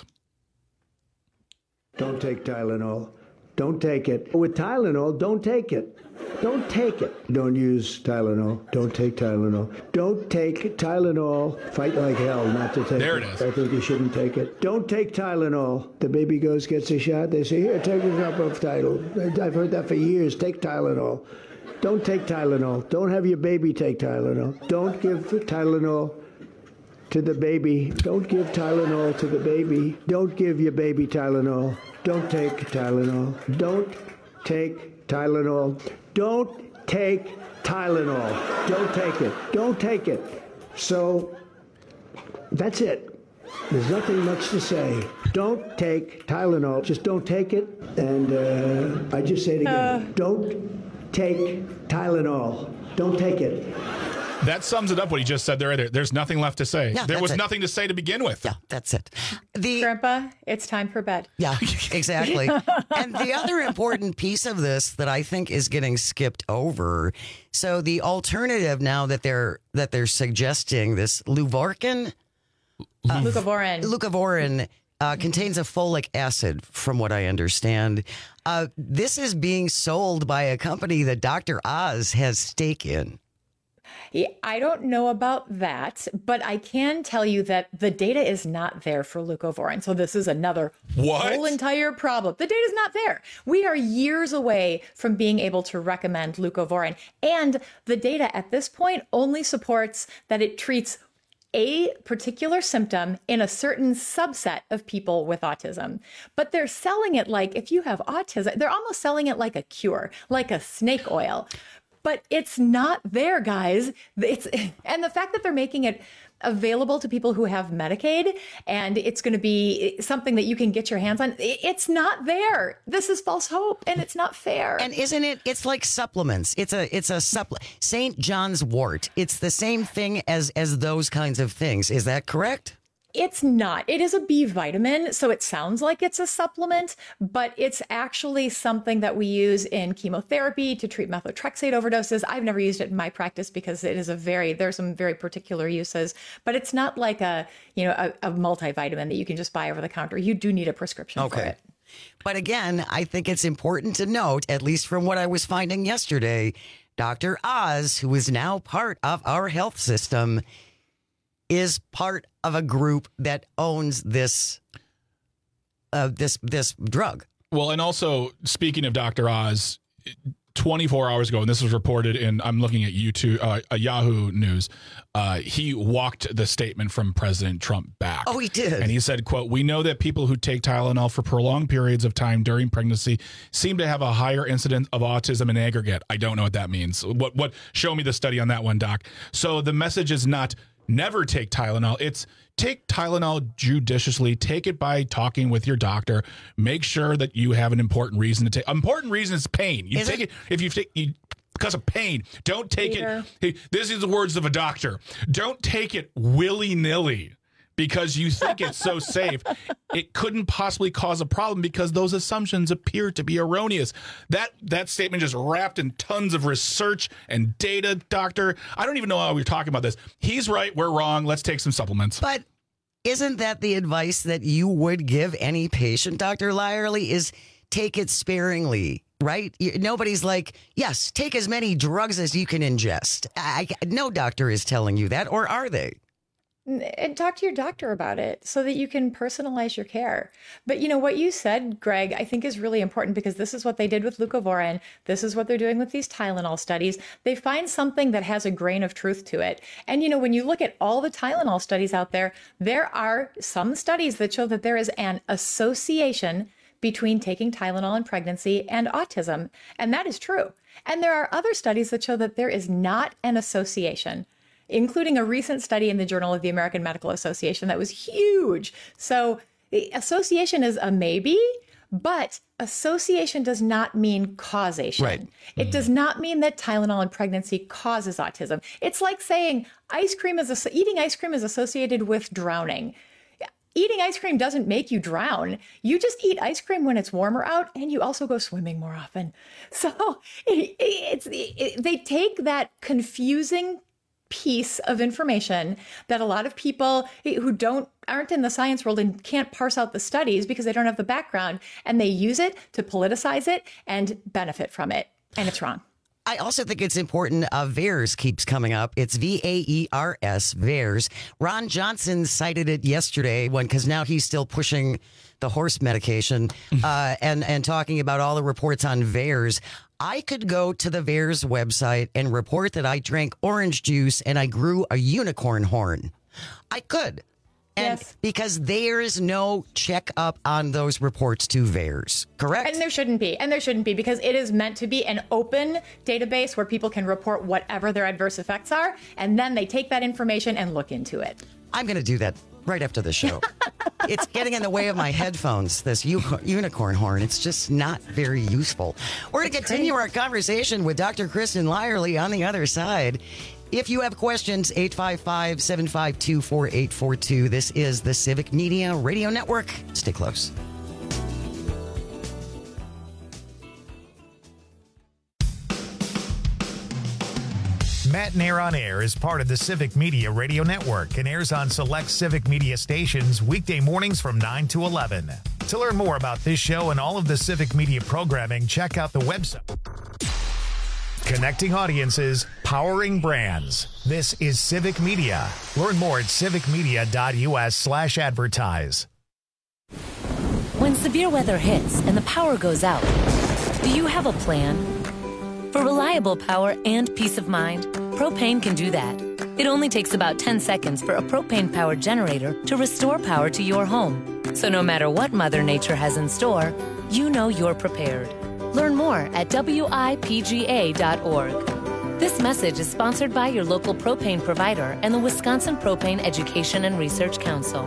Don't take Tylenol. Don't take it. With Tylenol, don't take it. Don't take it. Don't use Tylenol. Don't take Tylenol. Don't take Tylenol. Fight like hell not to take it.
There it is.
I think you shouldn't take it. Don't take Tylenol. The baby gets a shot. They say, here, take a drop of Tylenol. I've heard that for years. Take Tylenol. Don't take Tylenol. Don't have your baby take Tylenol. Don't give Tylenol to the baby. Don't give Tylenol to the baby. Don't give your baby Tylenol. Don't take Tylenol. Don't take Tylenol. Don't take Tylenol. Don't take it. Don't take it. So that's it. There's nothing much to say. Don't take Tylenol. Just don't take it. And I just say it again. Don't take Tylenol. Don't take it.
That sums it up what he just said there. There's nothing left to say.
Yeah,
there was
it.
nothing to say to begin with.
Yeah, that's it.
Grandpa, it's time for bed.
Yeah, exactly. And the other important piece of this that I think is getting skipped over. So the alternative now that they're suggesting, this Leucovorin contains a folic acid, from what I understand. This is being sold by a company that Dr. Oz has stake in.
Yeah, I don't know about that, but I can tell you that the data is not there for leucovorin. So this is another whole entire problem. The data is not there. We are years away from being able to recommend leucovorin. And the data at this point only supports that it treats a particular symptom in a certain subset of people with autism. But they're selling it like, if you have autism, they're almost selling it like a cure, like a snake oil. But it's not there, guys. And the fact that they're making it available to people who have Medicaid and it's going to be something that you can get your hands on, it's not there. This is false hope and it's not fair.
And isn't it? It's like supplements. It's a St. John's wort. It's the same thing as those kinds of things. Is that correct?
It's not. It is a B vitamin, so it sounds like it's a supplement, but it's actually something that we use in chemotherapy to treat methotrexate overdoses. I've never used it in my practice because it is there's some very particular uses, but it's not like a multivitamin that you can just buy over the counter. You do need a prescription for it.
But again, I think it's important to note, at least from what I was finding yesterday, Dr. Oz, who is now part of our health system, is part of a group that owns this drug.
Well, and also, speaking of Dr. Oz, 24 hours ago, and this was reported in, I'm looking at YouTube, Yahoo News, he walked the statement from President Trump back.
Oh, he did.
And he said, quote, "We know that people who take Tylenol for prolonged periods of time during pregnancy seem to have a higher incidence of autism in aggregate." I don't know what that means. What? Show me the study on that one, Doc. So the message is not never take Tylenol. It's take Tylenol judiciously. Take it by talking with your doctor. Make sure that you have an important reason to take. Important reason is pain. You take it if you take because of pain. Don't take it. Hey, this is the words of a doctor. Don't take it willy-nilly because you think it's so safe. It couldn't possibly cause a problem because those assumptions appear to be erroneous. That statement just wrapped in tons of research and data, doctor. I don't even know how we're talking about this. He's right. We're wrong. Let's take some supplements.
But isn't that the advice that you would give any patient, Dr. Lyerly, is take it sparingly, right? Nobody's like, yes, take as many drugs as you can ingest. No doctor is telling you that, or are they?
And talk to your doctor about it so that you can personalize your care. But what you said, Greg, I think is really important because this is what they did with leucovorin. This is what they're doing with these Tylenol studies. They find something that has a grain of truth to it. And, when you look at all the Tylenol studies out there, there are some studies that show that there is an association between taking Tylenol in pregnancy and autism. And that is true. And there are other studies that show that there is not an association, including a recent study in the Journal of the American Medical Association that was huge. So association is a maybe, but association does not mean causation.
Right.
It does not mean that Tylenol in pregnancy causes autism. It's like saying eating ice cream is associated with drowning. Eating ice cream doesn't make you drown. You just eat ice cream when it's warmer out, and you also go swimming more often. So they take that confusing piece of information that a lot of people who aren't in the science world and can't parse out the studies because they don't have the background, and they use it to politicize it and benefit from it. And it's wrong.
I also think it's important. VAERS keeps coming up. It's VAERS, VAERS. Ron Johnson cited it yesterday because now he's still pushing the horse medication and talking about all the reports on VAERS. I could go to the VAERS website and report that I drank orange juice and I grew a unicorn horn. I could. And yes, because there is no checkup on those reports to VAERS, correct?
And there shouldn't be. Because it is meant to be an open database where people can report whatever their adverse effects are. And then they take that information and look into it.
I'm going to do that right after the show. It's getting in the way of my headphones, this unicorn horn. It's just not very useful. We're going to continue our conversation with Dr. Kristen Lyerly on the other side. If you have questions, 855-752-4842. This is the Civic Media Radio Network. Stay close.
Matt Nair on Air is part of the Civic Media Radio Network and airs on select Civic Media stations weekday mornings from 9 to 11. To learn more about this show and all of the Civic Media programming, check out the website. Connecting audiences, powering brands. This is Civic Media. Learn more at civicmedia.us/advertise.
When severe weather hits and the power goes out, do you have a plan? For reliable power and peace of mind, Propane can do that. It only takes about 10 seconds for a propane-powered generator to restore power to your home. So no matter what Mother Nature has in store, you know you're prepared. Learn more at WIPGA.org. This message is sponsored by your local propane provider and the Wisconsin Propane Education and Research Council.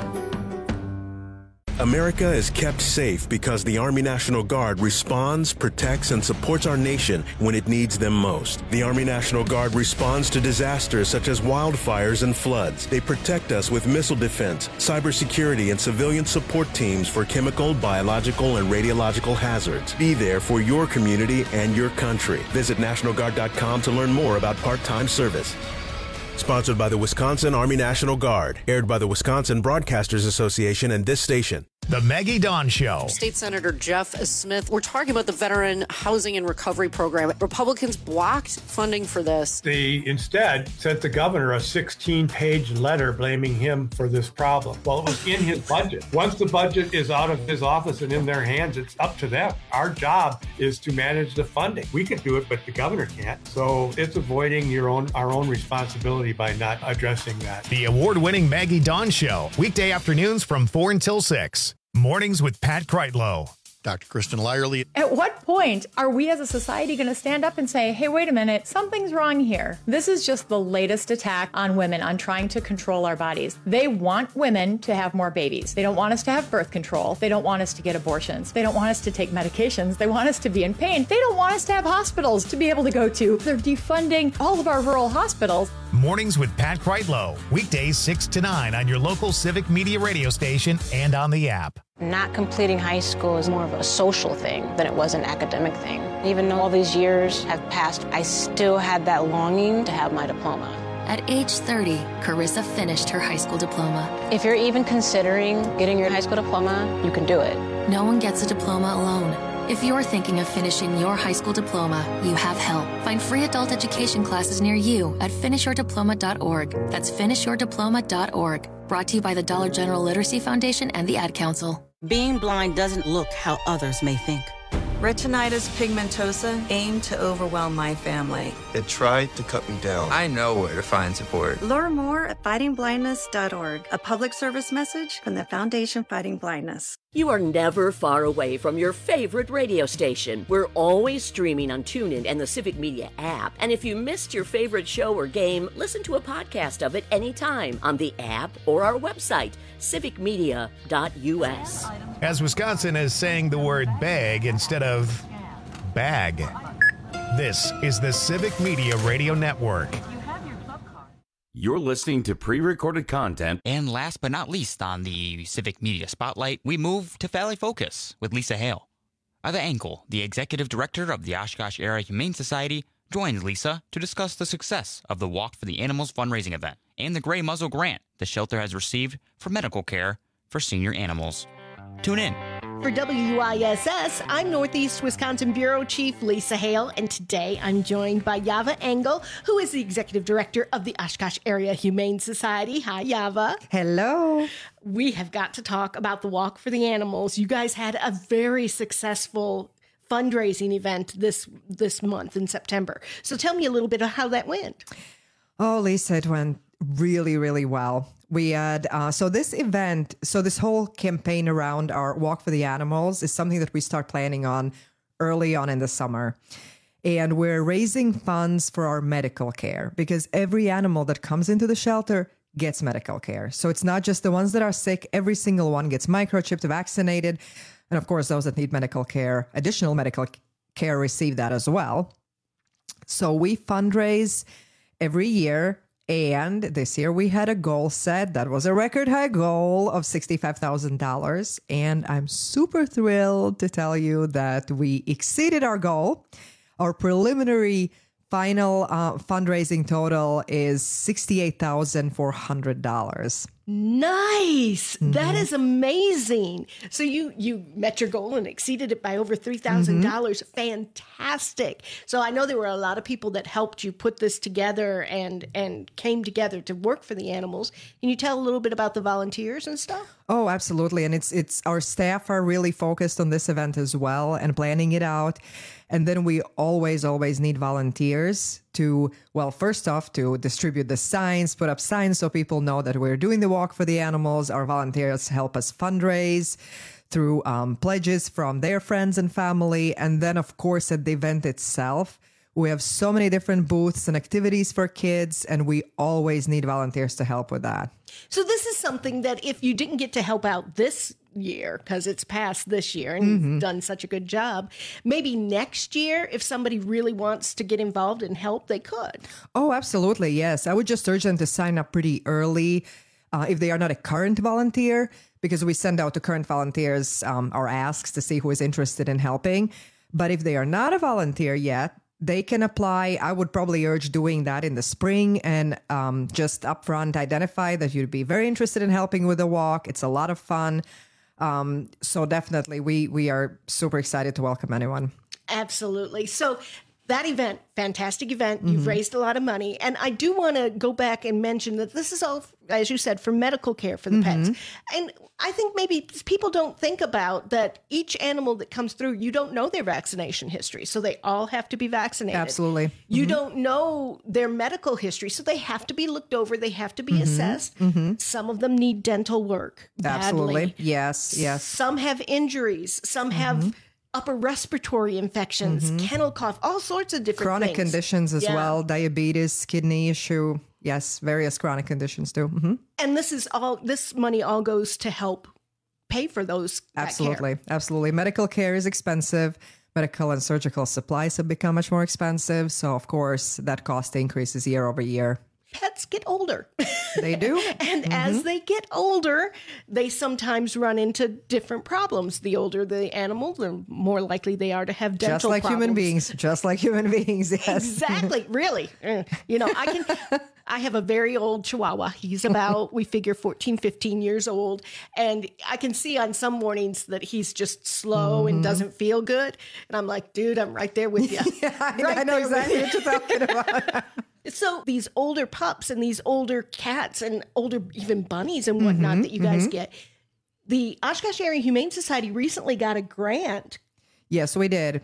America is kept safe because the Army National Guard responds, protects, and supports our nation when it needs them most. The Army National Guard responds to disasters such as wildfires and floods. They protect us with missile defense, cybersecurity, and civilian support teams for chemical, biological, and radiological hazards. Be there for your community and your country. Visit NationalGuard.com to learn more about part-time service. Sponsored by the Wisconsin Army National Guard. Aired by the Wisconsin Broadcasters Association and this station.
The Maggie Dawn Show.
State Senator Jeff Smith, we're talking about the Veteran Housing and Recovery Program. Republicans blocked funding for this.
They instead sent the governor a 16-page letter blaming him for this problem. Well, it was in his budget. Once the budget is out of his office and in their hands, it's up to them. Our job is to manage the funding. We can do it, but the governor can't. So it's avoiding our own responsibility by not addressing that.
The award-winning Maggie Dawn Show. Weekday afternoons from 4 until 6. Mornings with Pat Kreitlow.
Dr. Kristen Lyerly.
At what point are we as a society going to stand up and say, hey, wait a minute, something's wrong here? This is just the latest attack on women, on trying to control our bodies. They want women to have more babies. They don't want us to have birth control. They don't want us to get abortions. They don't want us to take medications. They want us to be in pain. They don't want us to have hospitals to be able to go to. They're defunding all of our rural hospitals.
Mornings with Pat Kreitlow. Weekdays 6 to 9 on your local Civic Media radio station and on the app.
Not completing high school is more of a social thing than it was an academic thing. Even though all these years have passed, I still had that longing to have my diploma.
At age 30, Carissa finished her high school diploma.
If you're even considering getting your high school diploma, you can do it.
No one gets a diploma alone. If you're thinking of finishing your high school diploma, you have help. Find free adult education classes near you at finishyourdiploma.org. That's finishyourdiploma.org. Brought to you by the Dollar General Literacy Foundation and the Ad Council.
Being blind doesn't look how others may think.
Retinitis pigmentosa aimed to overwhelm my family.
It tried to cut me down. I know where to find support.
Learn more at fightingblindness.org, a public service message from the Foundation Fighting Blindness.
You are never far away from your favorite radio station. We're always streaming on TuneIn and the Civic Media app. And if you missed your favorite show or game, listen to a podcast of it anytime on the app or our website, civicmedia.us.
As Wisconsin is saying the word bag instead of bag. This is the Civic Media Radio Network.
You're listening to pre-recorded content.
And last but not least on the Civic Media Spotlight, we move to Valley Focus with Lisa Hale. Eva Engel, the executive director of the Oshkosh Area Humane Society, joins Lisa to discuss the success of the Walk for the Animals fundraising event and the Gray Muzzle grant the shelter has received for medical care for senior animals. Tune in.
For WISS, I'm Northeast Wisconsin Bureau Chief Lisa Hale, and today I'm joined by Eva Engel, who is the Executive Director of the Oshkosh Area Humane Society. Hi, Eva.
Hello.
We have got to talk about the Walk for the Animals. You guys had a very successful fundraising event this month in September. So tell me a little bit of how that went.
Oh, Lisa, it went really, really well. We had, this whole campaign around our Walk for the Animals is something that we start planning on early on in the summer. And we're raising funds for our medical care because every animal that comes into the shelter gets medical care. So it's not just the ones that are sick. Every single one gets microchipped, vaccinated. And of course, those that need medical care, additional medical care, receive that as well. So we fundraise every year. And this year we had a goal set that was a record high goal of $65,000. And I'm super thrilled to tell you that we exceeded our goal. Our preliminary final fundraising total is $68,400.
Nice. That is amazing. So you met your goal and exceeded it by over $3,000. Fantastic. So I know there were a lot of people that helped you put this together and came together to work for the animals. Can you tell a little bit about the volunteers and stuff?
Oh, absolutely. And it's our staff are really focused on this event as well and planning it out. And then we always need volunteers to, well, first off, to distribute the signs, put up signs so people know that we're doing the walk for the animals. Our volunteers help us fundraise through pledges from their friends and family. And then, of course, at the event itself, we have so many different booths and activities for kids, and we always need volunteers to help with that.
So this is something that if you didn't get to help out this year, because it's past this year and you've done such a good job, maybe next year, if somebody really wants to get involved and help, they could.
Oh, absolutely. Yes. I would just urge them to sign up pretty early if they are not a current volunteer, because we send out to current volunteers our asks to see who is interested in helping. But if they are not a volunteer yet, they can apply. I would probably urge doing that in the spring and just upfront identify that you'd be very interested in helping with the walk. It's a lot of fun. So definitely we are super excited to welcome anyone.
Absolutely. So that event, fantastic event. You've raised a lot of money. And I do want to go back and mention that this is all, as you said, for medical care for the pets. And I think maybe people don't think about that each animal that comes through, you don't know their vaccination history. So they all have to be vaccinated.
Absolutely.
You don't know their medical history. So they have to be looked over. They have to be assessed. Some of them need dental work badly.
Absolutely. Yes.
Some have injuries. Some have upper respiratory infections, kennel cough, all sorts of different
chronic
things.
Conditions as well, diabetes, kidney issue. Yes, various chronic conditions too.
And this money all goes to help pay for those.
Absolutely. Medical care is expensive. Medical and surgical supplies have become much more expensive. So of course that cost increases year over year.
Pets get older.
They do.
And as they get older, they sometimes run into different problems. The older the animal, the more likely they are to have dental
problems. Just like human beings, yes.
Exactly, really. You know, I have a very old Chihuahua. He's about, we figure 14, 15 years old. And I can see on some mornings that he's just slow and doesn't feel good. And I'm like, dude, I'm right there with you.
I know exactly what you're talking about.
So these older pups and these older cats and older even bunnies and whatnot that you guys get, the Oshkosh Area Humane Society recently got a grant.
Yes, we did.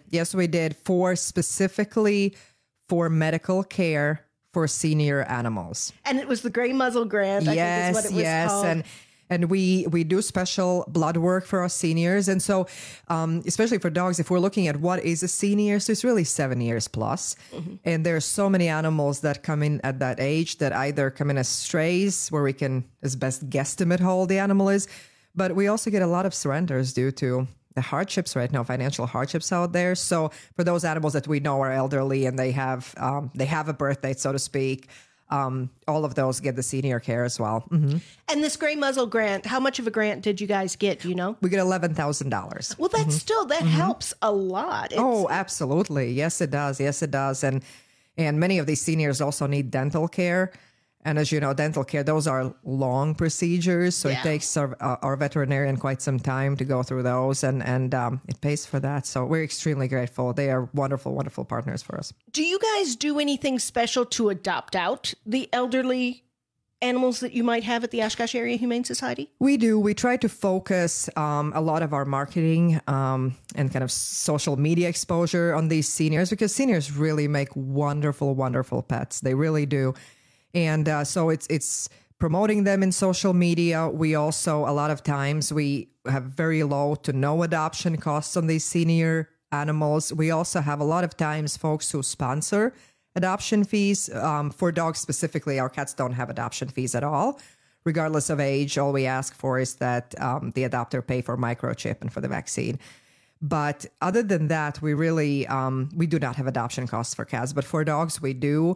Specifically for medical care for senior animals.
And it was the Gray Muzzle Grant, I think is what it was called.
And we do special blood work for our seniors. And so, especially for dogs, if we're looking at what is a senior, so it's really 7 years plus. And there are so many animals that come in at that age that either come in as strays, where we can as best guesstimate how old the animal is. But we also get a lot of surrenders due to the hardships right now, financial hardships out there. So for those animals that we know are elderly and they have a birth date, so to speak, all of those get the senior care as well.
And this Gray Muzzle Grant, how much of a grant did you guys get? Do you know?
We get $11,000.
Well, that's still, that helps a lot.
Oh, absolutely. Yes, it does. And many of these seniors also need dental care. And as you know, dental care, those are long procedures. So it takes our veterinarian quite some time to go through those and it pays for that. So we're extremely grateful. They are wonderful, wonderful partners for us.
Do you guys do anything special to adopt out the elderly animals that you might have at the Oshkosh Area Humane Society?
We do. We try to focus a lot of our marketing and kind of social media exposure on these seniors because seniors really make wonderful, wonderful pets. They really do. And so it's promoting them in social media. We also, a lot of times, we have very low to no adoption costs on these senior animals. We also have a lot of times folks who sponsor adoption fees. For dogs specifically, our cats don't have adoption fees at all. Regardless of age, all we ask for is that the adopter pay for microchip and for the vaccine. But other than that, we really, we do not have adoption costs for cats. But for dogs, we do.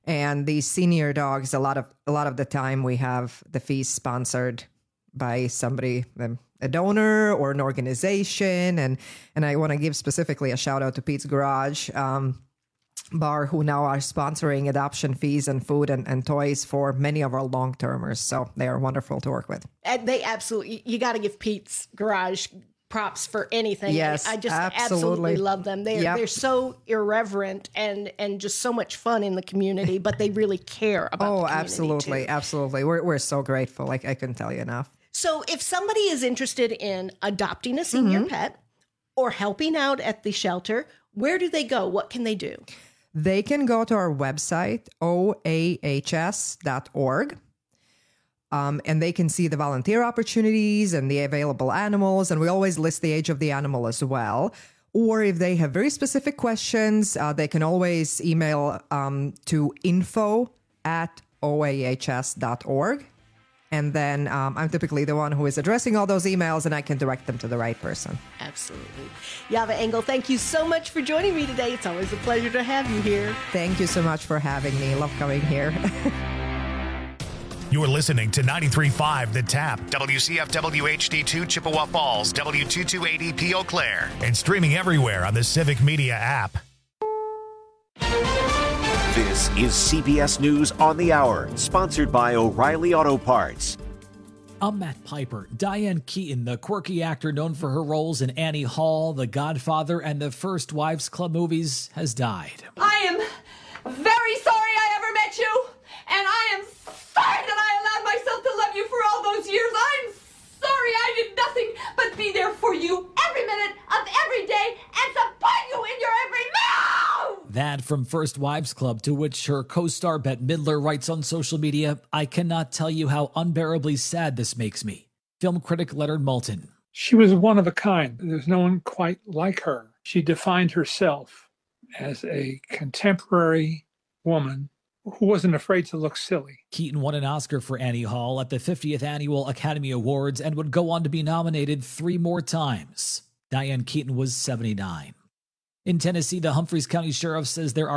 And these senior dogs, a lot of the time we have the feast sponsored by somebody, a donor or an organization. And I want to give specifically a shout out to Pete's Garage Bar, who now are sponsoring adoption fees and food and toys for many of our long-termers. So they are wonderful to work with.
And they absolutely, you got to give Pete's Garage props for anything.
Yes,
I just absolutely love them. They're so irreverent and just so much fun in the community, but they really care about the community
absolutely. We're so grateful. I couldn't tell you enough.
So if somebody is interested in adopting a senior pet or helping out at the shelter, where do they go? What can they do?
They can go to our website, oahs.org. And they can see the volunteer opportunities and the available animals. And we always list the age of the animal as well. Or if they have very specific questions, they can always email to info@oahs.org. And then I'm typically the one who is addressing all those emails, and I can direct them to the right person.
Absolutely. Java Engel, thank you so much for joining me today. It's always a pleasure to have you here.
Thank you so much for having me. Love coming here.
You're listening to 93.5 The Tap, WCFW HD2 Chippewa Falls, W228EP Eau Claire, and streaming everywhere on the Civic Media app.
This is CBS News on the Hour, sponsored by O'Reilly Auto Parts.
I'm Matt Piper. Diane Keaton, the quirky actor known for her roles in Annie Hall, The Godfather, and the First Wives Club movies, has died.
I am very sorry I ever met you, and I am sorry that I allowed myself to love you for all those years. I'm sorry I did nothing but be there for you every minute of every day and support you in your every move!
That from First Wives Club, to which her co-star Bette Midler writes on social media, "I cannot tell you how unbearably sad this makes me." Film critic Leonard Maltin.
She was one of a kind. There's no one quite like her. She defined herself as a contemporary woman who wasn't afraid to look silly.
Keaton won an Oscar for Annie Hall at the 50th Annual Academy Awards and would go on to be nominated 3 more times. Diane Keaton was 79. In Tennessee, the Humphreys County Sheriff says there are